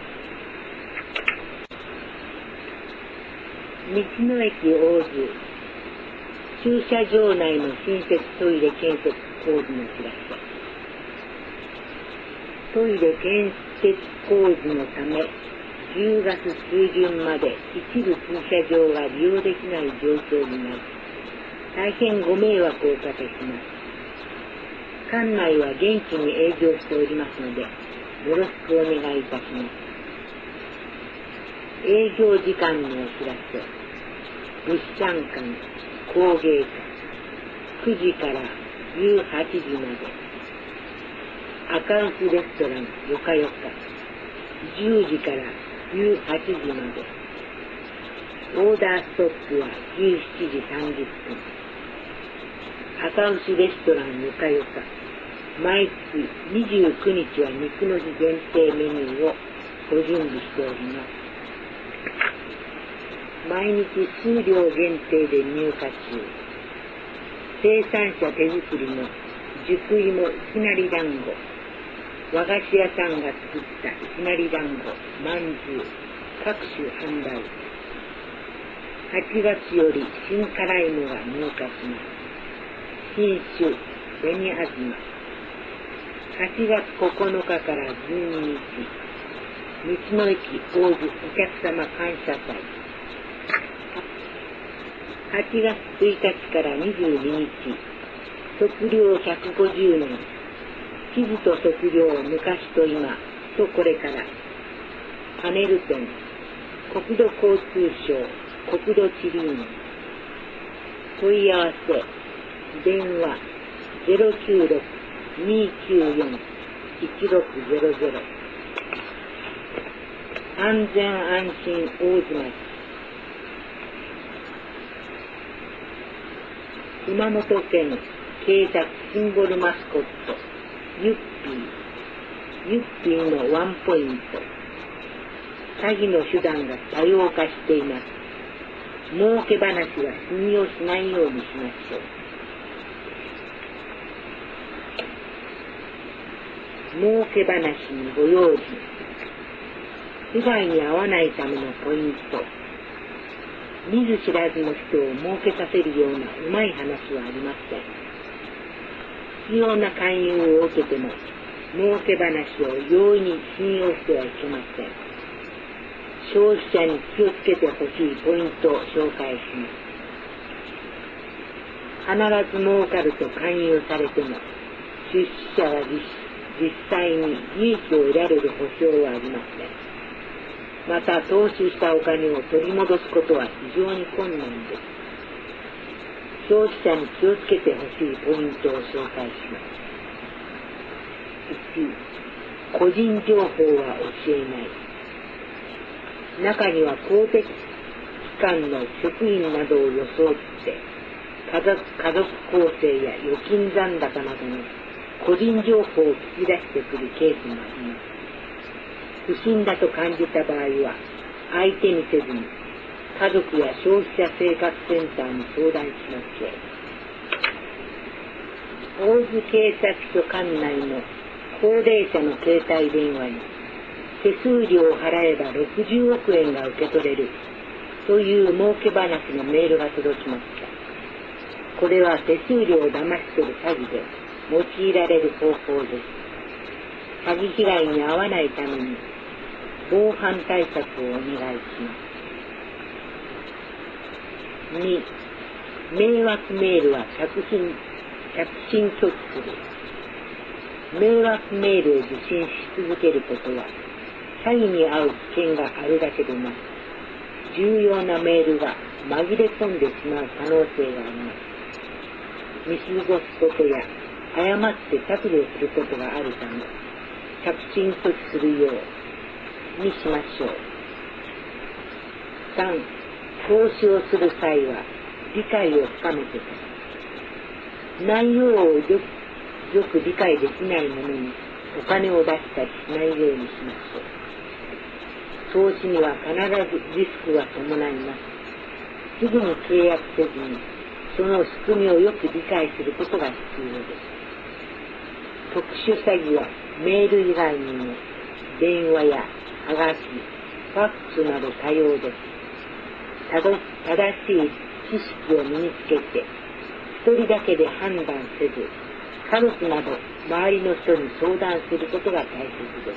道の駅大津、駐車場内の新設トイレ建設工事の知らせ。トイレ建設工事のため、じゅうがつ中旬まで一部駐車場が利用できない状況になり、大変ご迷惑をおかけします。館内は元気に営業しておりますので、よろしくお願いいたします。営業時間のお知らせ。物産館、工芸館、くじからじゅうはちじまで。赤牛レストランよかよか、じゅうじからじゅうはちじまで。オーダーストップはじゅうしちじさんじゅっぷん。赤牛レストランよかよか、毎月にじゅうくにちは肉の日限定メニューをご準備しております。毎日数量限定で入荷中。生産者手作りの熟芋いきなり団子、和菓子屋さんが作ったいきなり団子、まんじゅう、各種販売。はちがつより新辛いのが入荷します。新種紅あずま。はちがつここのかからじゅうににち、道の駅大津お客様感謝祭。はちがつついたちからにじゅうににち、測量ひゃくごじゅうねん、地図と測量昔と今とこれから、パネル展、国土交通省国土地理院。問い合わせ、電話ゼロきゅうろく にきゅうよん いちろくゼロゼロ。安全安心大津町。熊本県警察シンボルマスコット、ユッピー。ユッピーのワンポイント。詐欺の手段が多様化しています。儲け話は信用しないようにしましょう。儲け話にご用心。被害に遭わないためのポイント。見ず知らずの人を儲けさせるようなうまい話はありません。必要な勧誘を受けても、儲け話を容易に信用してはいけません。消費者に気をつけてほしいポイントを紹介します。必ず儲かると勧誘されても、出資者は 実, 実際に利益を得られる保証はありません。また、投資したお金を取り戻すことは非常に困難です。 消費者に気をつけてほしいポイントを紹介します。いち、個人情報は教えない。中には公的機関の職員などを装って家族、家族構成や預金残高などの個人情報を聞き出してくるケースもあります。不審だと感じた場合は相手にせずに家族や消費者生活センターに相談しましょう。大津警察署管内の高齢者の携帯電話に手数料を払えばろくじゅうおくえんが受け取れるという儲け話のメールが届きました。これは手数料を騙し取る詐欺で用いられる方法です。詐欺被害に遭わないために防犯対策をお願いします。に、迷惑メールは着信、着信拒否する。迷惑メールを受信し続けることは詐欺に遭う危険があるだけでなく、重要なメールが紛れ込んでしまう可能性があります。見過ごすことや誤って削除することがあるため、着信拒否するようにしましょう。さん、投資をする際は理解を深めてください。内容をよく、よく理解できないものにお金を出したりしないようにしましょう。投資には必ずリスクが伴います。すぐに契約せずに、その仕組みをよく理解することが必要です。特殊詐欺はメール以外にも電話やはがき、ファックスなど多様です。たど正しい知識を身につけて、一人だけで判断せず、家族など周りの人に相談することが大切です。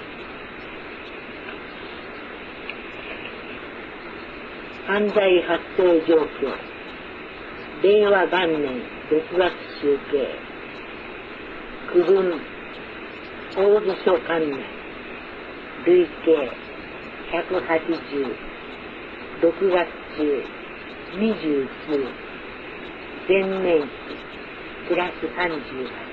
犯罪発生状況。令和元年ろくがつ集計。区分大津署管内累計ひゃくはちじゅう、ろくがつ中にじゅうきゅう、前年比プラスさんじゅうは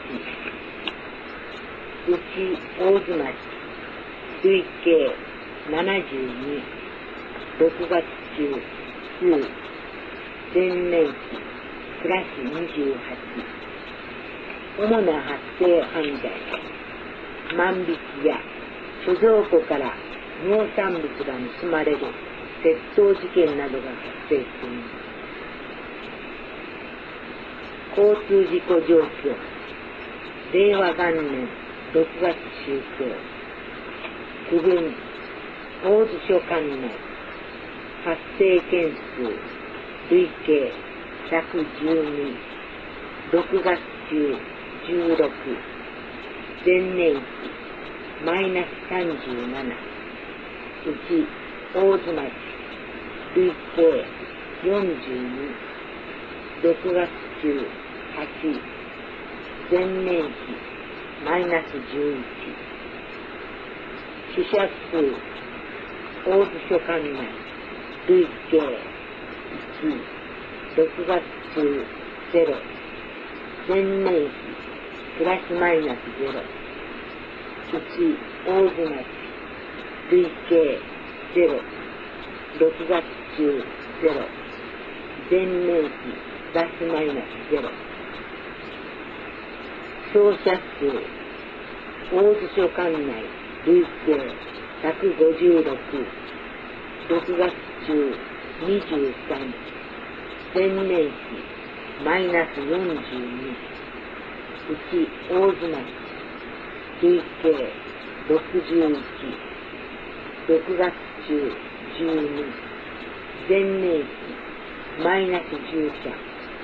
ち、うち大津町累計ななじゅうに、ろくがつ中きゅう、前年比プラスにじゅうはち。主な発生犯罪、万引きや貯蔵庫から農産物が盗まれる窃盗事件などが発生しています。交通事故状況。令和元年ろくがつ集計。区分大津署管内発生件数累計ひゃくじゅうに、ろくがつ中じゅうろく、前年比マイナスさんじゅうなな、うち大津町累計よんじゅうに、ろくがつ中はち、前年比マイナスじゅういち。死者数大津署管内累計いち、ろくがつ中ゼロ、前年比プラスマイナスゼロ、うち大津町累計ゼロ、ろくがつ中ゼロ、前年比プラスマイナスゼロ。傷者数大津署管内累計ひゃくごじゅうろく、ろくがつ中にじゅうさん、前年比マイナスよんじゅうに、うち大津町累計ろくじゅういち、ろくがつ中じゅうに、前年比マイナスじゅうさん。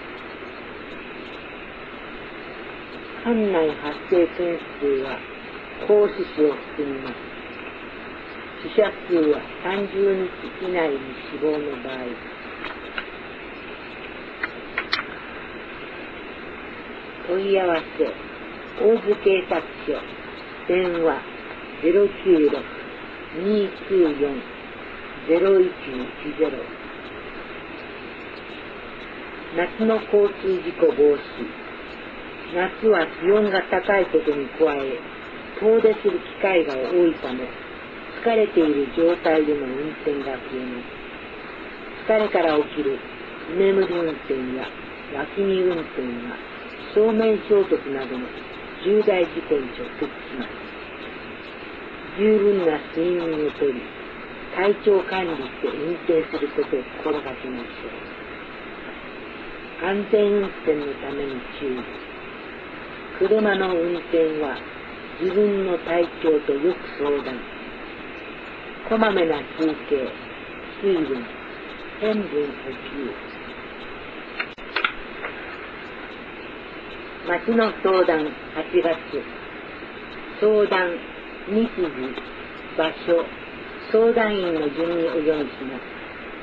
管内発生件数は高死死を含みます。死者数はさんじゅうにち以内に死亡の場合、問い合わせ大津警察署電話 ゼロきゅうろく にーきゅうよん ゼロいちいちゼロ。 夏の交通事故防止。夏は気温が高いことに加え、遠出する機会が多いため、疲れている状態での運転が増えます。疲れから起きる居眠り運転や脇見運転は正面衝突などの重大事故に直結します。十分な睡眠をとり、体調管理して運転することを心がけましょう。安全運転のために注意。車の運転は自分の体調とよく相談。こまめな休憩、水分、塩分補給。町の相談はちがつ。相談、日時、場所、相談員の順にお読みします。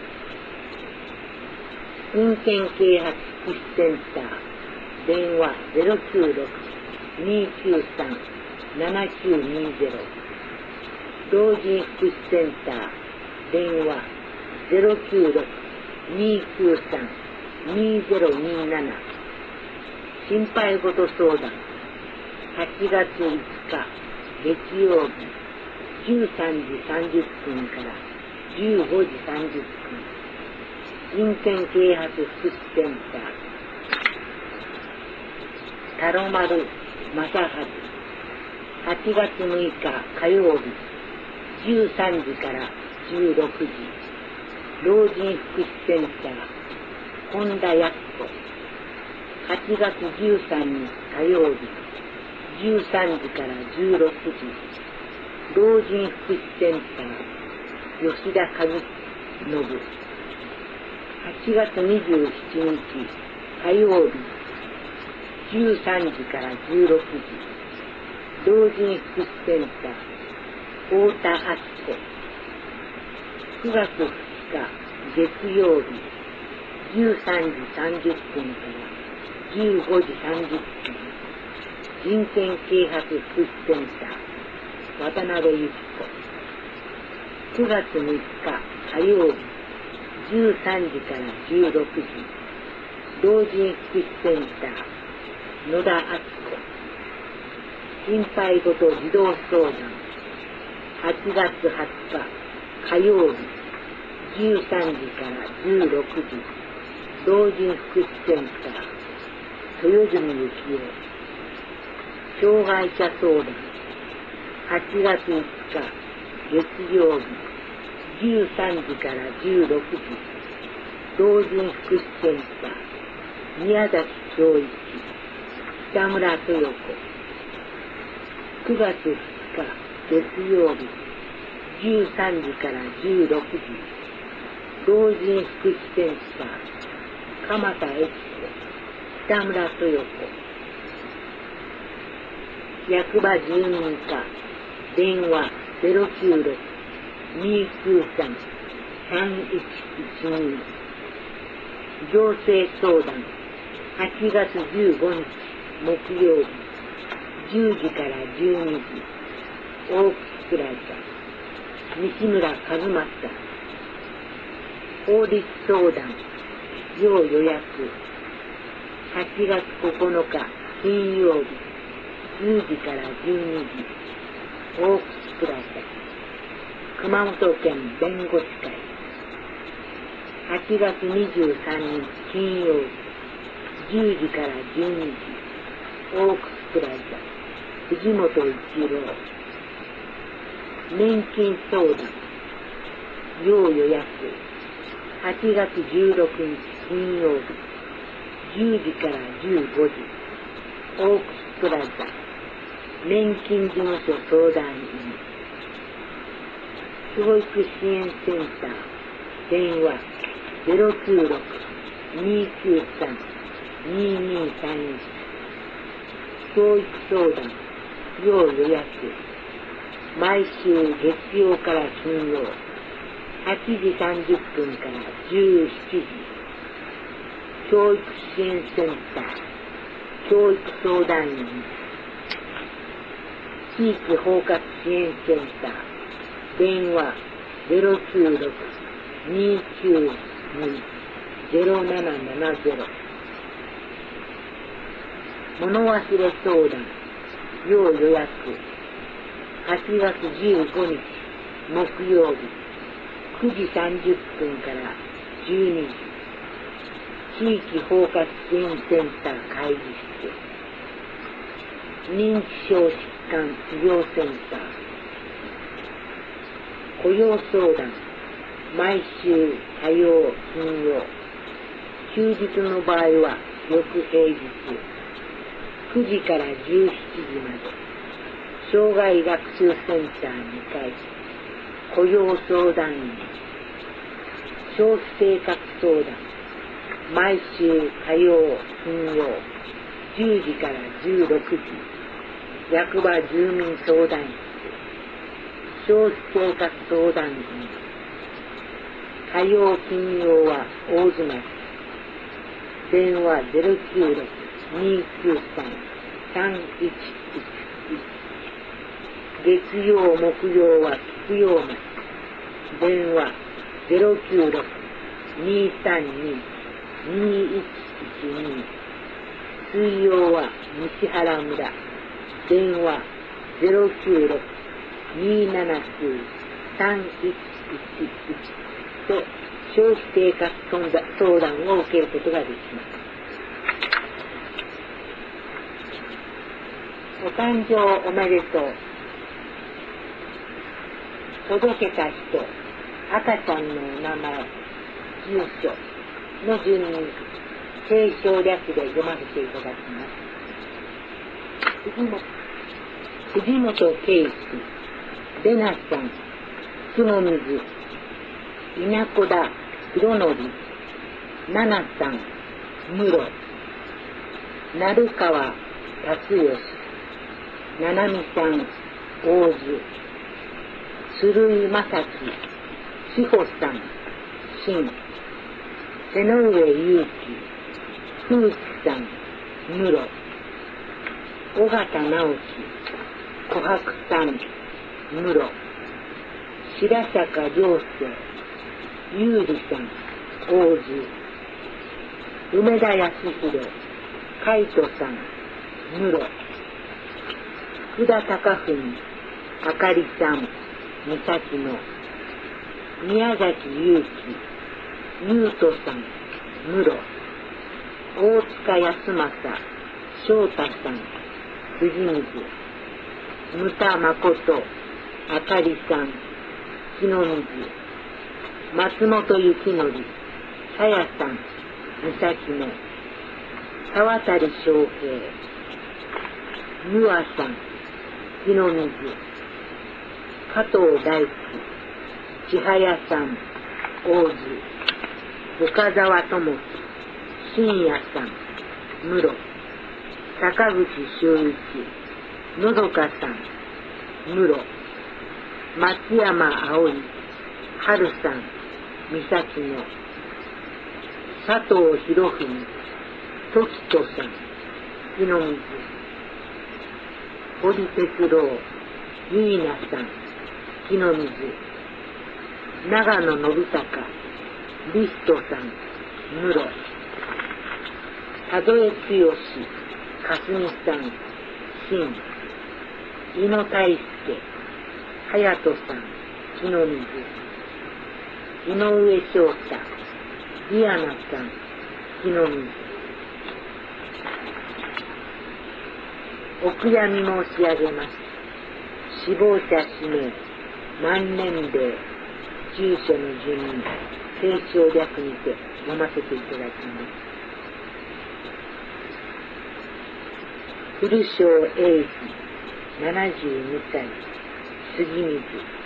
運転啓発福祉センター、電話 ゼロきゅうろく にきゅうさん ななきゅうにゼロ。老人福祉センター、電話 ゼロきゅうろく にきゅうさん にゼロになな。心配事相談、はちがついつか月曜日、じゅうさんじさんじゅっぷんからじゅうごじさんじゅっぷん。人権啓発福祉センター、タロマル正和。はちがつむいか火曜日、じゅうさんじからじゅうろくじ。老人福祉センター、本田康子。はちがつじゅうさんにち火曜日、じゅうさんじからじゅうろくじ。老人福祉センター、吉田和信。はちがつにじゅうしちにち火曜日、じゅうさんじからじゅうろくじ。老人福祉センター、太田敦子。くがつふつか月曜日、じゅうさんじさんじゅっぷんからじゅうごじさんじゅっぷん。人権啓発福祉センター、渡辺由紀子。くがつむいか火曜日、じゅうさんじからじゅうろくじ。老人福祉センター、野田敦子。心配事児童相談、はちがつはつか火曜日、じゅうさんじからじゅうろくじ。老人福祉センター、豊泉幸雄。障害者相談、はちがついつか月曜日、じゅうさんじからじゅうろくじ。老人福祉センター、宮崎教一。北村豊子。くがつふつか月曜日、じゅうさんじからじゅうろくじ。老人福祉センター、鎌田悦子。北村豊子。役場住民課、電話 ゼロきゅうろく にきゅうさん さんいちいちに。行政相談、はちがつじゅうごにち木曜日、じゅうじからじゅうにじ。大楠プラザ、西村和正。法律相談、要予約、はちがつここのか金曜日、じゅうじからじゅうにじ。大楠プラザ、熊本県弁護士会。はちがつにじゅうさんにち金曜日、じゅうじからじゅうにじ。大楠プラザ、藤本一郎。年金相談、要予約、はちがつじゅうろくにち金曜日、じゅうじからじゅうごじ。大楠プラザ、年金事務所相談員。教育支援センター、電話 ゼロきゅうろく にきゅうさん ににさんいち。教育相談、要予約、毎週月曜から金曜、はちじさんじゅっぷんからじゅうしちじ。教育支援センター、教育相談員。地域包括支援センター、電話 ゼロきゅうろく にきゅうに ゼロななななゼロ。 物忘れ相談、要予約、はちがつじゅうごにち木曜日、くじさんじゅっぷんからじゅうにじ、地域包括支援センター会議室、認知症疾患治療センター、雇用相談、毎週火曜、金曜、休日の場合は翌平日、くじからじゅうしちじまで、障害学習センターにかい、雇用相談員、消費生活相談、毎週火曜、金曜、じゅうじからじゅうろくじ、役場住民相談室、消費生活相談員、火曜、金曜は大妻市、電話 ゼロきゅうろく にきゅうさん さんいちいちいち、月曜、木曜は菊陽町、電話 ゼロきゅうろく にさんに にいちいちに、水曜は西原村、電話 ゼロきゅうろく にななきゅう さんいちいちいち で消費生活相談を受けることができます。お誕生おめでとう。届けた人、赤ちゃんのお名前、住所の順に継承略で読ませていただきます。藤本、藤本圭介、レナさん、角水、稲子田博則、奈々さん、室、鳴川達義、七海さん、大津、鶴井正樹、志保さん、新、瀬上祐樹、風紀さん、室、尾形直樹、琥珀さん、室、白坂良生、優里さん、大津、梅田康弘、海斗さん、室、福田貴文、あかりさん、三崎の、宮崎祐樹、優斗さん、室、大塚康政、翔太さん、藤水、牟田誠、あかりさん、木の水、松本幸則、さやさん、三崎の、沢渡翔平、湯和さん、木の水、加藤大輝、千早さん、大津、岡沢智樹、信也さん、室、坂口修一、のどかさん、室、松山葵、春さん、三崎の、佐藤博文、時人さん、木の水、堀哲郎、ゆいなさん、木の水、長野信孝、リストさん、室、田添剛、かすみさん、新、井野大輔、隼人さん、木の水、井上翔太、ディアナさん、木の水、お悔やみ申し上げます。死亡者氏名、満年齢、住所の順に継承略にて読ませていただきます。古庄英二、ななじゅうにさい、杉水、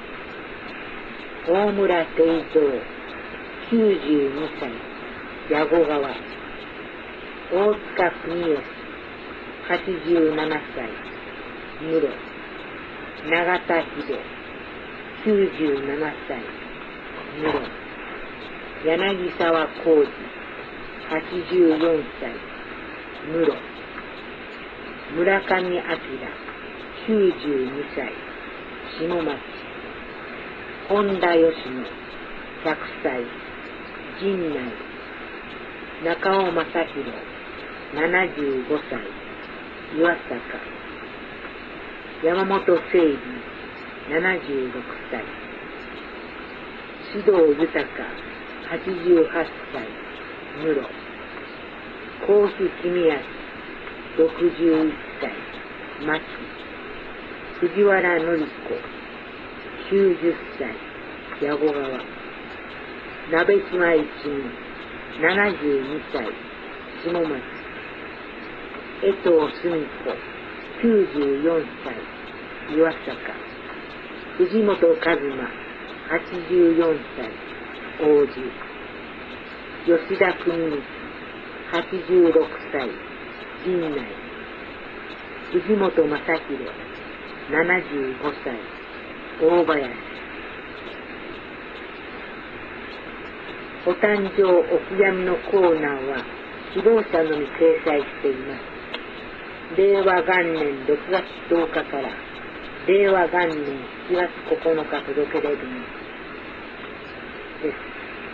大村定蔵、きゅうじゅうにさい、矢後川、大塚邦義、はちじゅうななさい、室、永田秀、きゅうじゅうななさい、室、柳沢浩二、はちじゅうよんさい、室、村上明、きゅうじゅうにさい、下町、本田義野、ひゃくさい、陣内、中尾正弘、ななじゅうごさい、 岩坂山本整理ななじゅうろくさい須藤豊はちじゅうはっさい室甲府公康ろくじゅういっさい牧藤原紀子きゅうじゅっさい矢後川鍋島一味ななじゅうにさい下松江藤澄子きゅうじゅうよんさい岩坂藤本一馬はちじゅうよんさい王子吉田邦光はちじゅうろくさい陣内藤本正宏ななじゅうごさい大林お誕生お悔やみのコーナーは希望者のみ掲載しています。令和元年ろくがつとおかから令和元年しちがつここのか届けられるのです。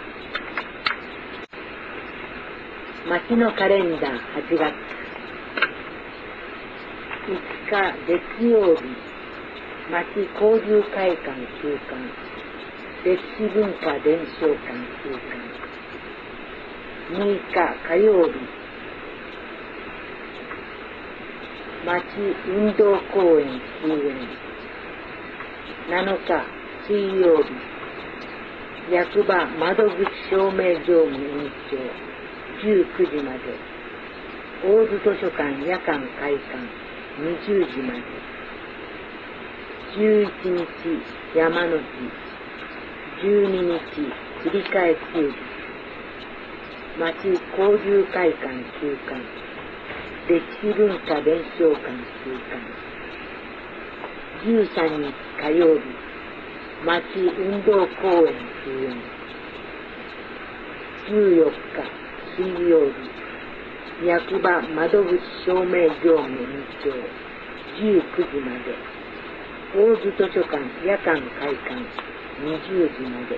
町のカレンダーはちがついつか月曜日町交流会館休館歴史文化伝承館休館むいか火曜日町運動公園休園なのか水曜日役場窓口証明業務延長じゅうくじまで大津図書館夜間開館にじゅうじまでじゅういちにち山の日じゅうににち繰り替え休日町交流会館休館歴史文化伝承館休館じゅうさんにち火曜日町運動公園休園じゅうよっか水曜日役場窓口証明業務延長じゅうくじまで大津図書館夜間開館にじゅうじまで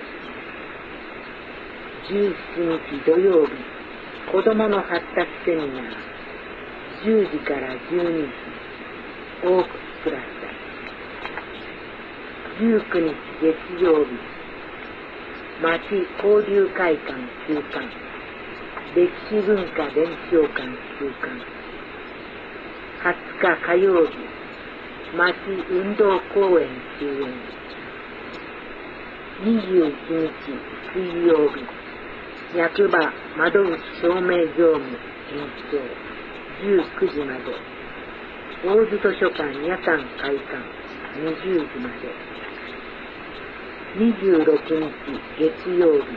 じゅうしちにち土曜日子どもの発達セミナーじゅうじからじゅうにじ大楠プラザじゅうくにち月曜日町交流会館休館歴史文化伝承館休館はつか火曜日町運動公園休園にじゅういちにち水曜日役場窓口証明業務延長じゅうくじまで大津図書館夜間開館にじゅうじまでにじゅうろくにち月曜日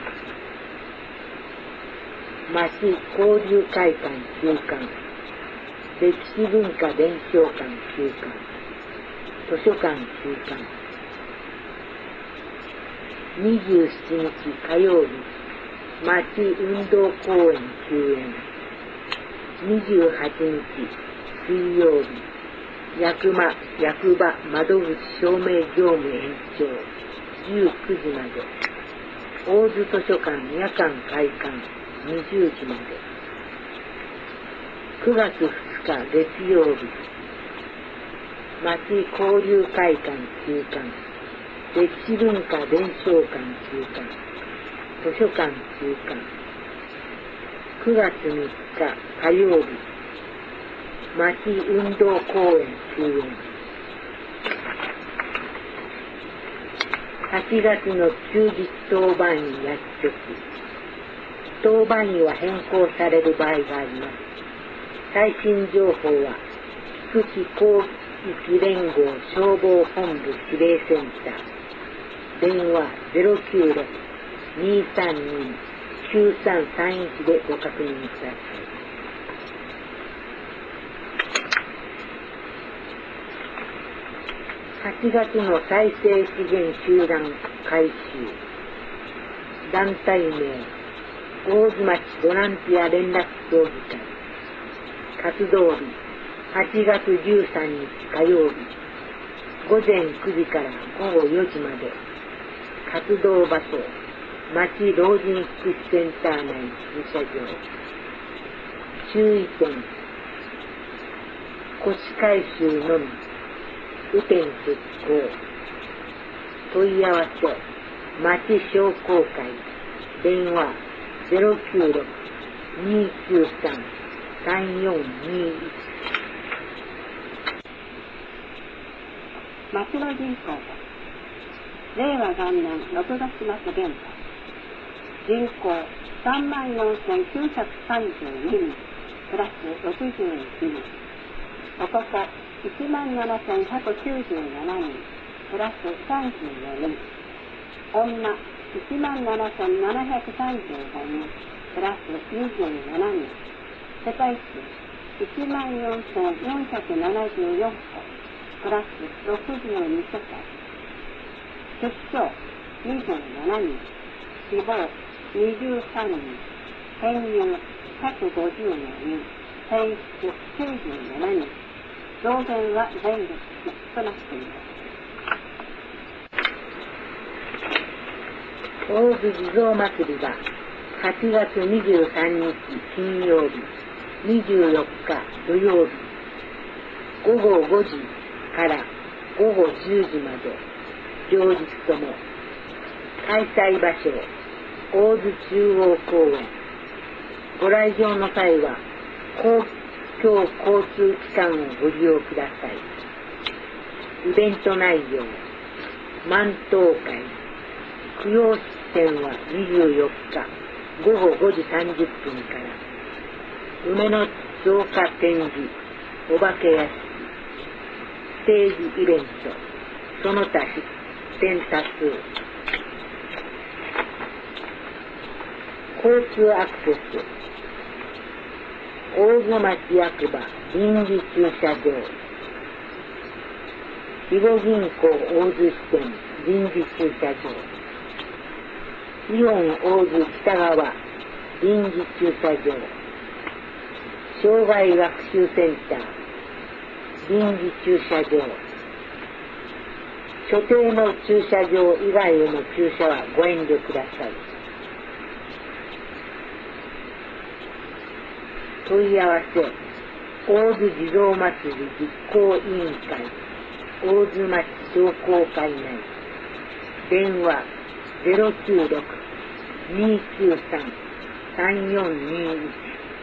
町交流会館休館歴史文化伝承館休館図書館休館にじゅうしちにち火曜日町運動公園休園にじゅうはちにち水曜日役場役場窓口証明業務延長じゅうくじまで大津図書館夜間開館にじゅうじまでくがつふつか月曜日町交流会館休館歴史文化伝承館休館図書館休館くがつみっか火曜日町運動公園休園はちがつの休日当番員薬局当番員は変更される場合があります。最新情報は菊池広域連合消防本部指令センター電話 ゼロきゅうろく にーさんに きゅうさんさんいち でご確認ください。はちがつの再生資源集団改修団体名大津町ボランティア連絡協議会活動日はちがつじゅうさんにち火曜日ごぜんくじからごごよじまで活動場所町老人福祉センター内駐車場注意点古紙回収のみ、雨天決行。問い合わせ、町商工会、電話 ゼロきゅうろく にきゅうさん さんよんにいち。 町の人口は、令和元年ろくがつ末現在、人口さんまんよんせんきゅうひゃくさんじゅうににん、プラスろくじゅういちにん。男いちまんななせんひゃくきゅうじゅうななにん、プラスさんじゅうよにん。女いちまんななせんななひゃくさんじゅうごにん、プラスにじゅうななにん。世帯数いちまんよんせんよんひゃくななじゅうよんこ、プラスろくじゅうに世帯。出生にじゅうななにん、死亡にじゅうさんにん、転入ひゃくごじゅうよにん、転出きゅうじゅうななにん。増減は前月となっています。 大津地蔵祭りははちがつにじゅうさんにち金曜日、にじゅうよっか土曜日、ごごごじからごごじゅうじまで、両日とも開催場所大津中央公園。ご来場の際は公共交通機関をご利用ください。イベント内容、万灯会、供養式典はにじゅうよっかごごごじさんじゅっぷんから、梅の造花展示、お化け屋敷、ステージイベント、その他出展多数。交通アクセス、大津町役場臨時駐車場、肥後銀行大津支店臨時駐車場、イオン大津北側臨時駐車場、障害学習センター臨時駐車場、所定の駐車場以外への駐車はご遠慮ください。問い合わせ、大津地蔵祭り実行委員会、大津町商工会内、電話 ゼロきゅうろく にきゅうさん さんよんにいち。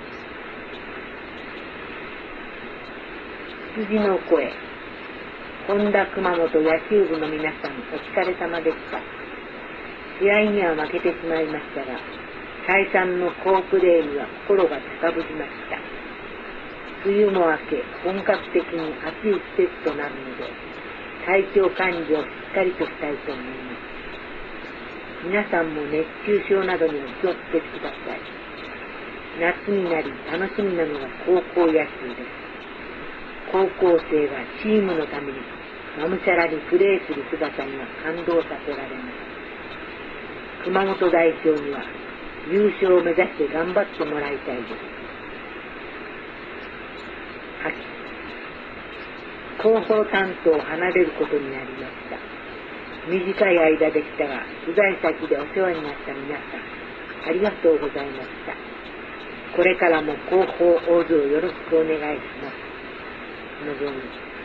羊の声、本田熊本野球部の皆さん、お疲れ様でした。試合には負けてしまいましたが、再三の好プレーには心が高ぶりました。梅雨も明け、本格的に暑い季節となるので、体調管理をしっかりとしたいと思います。皆さんも熱中症などにお気をつけください。夏になり楽しみなのが高校野球です。高校生がチームのためにがむしゃらにプレーする姿には感動させられます。熊本代表には優勝を目指して頑張ってもらいたいです。秋、広報担当を離れることになりました。短い間でしたが、取材先でお世話になった皆さん、ありがとうございました。これからも広報大津をよろしくお願いします。のぞみ。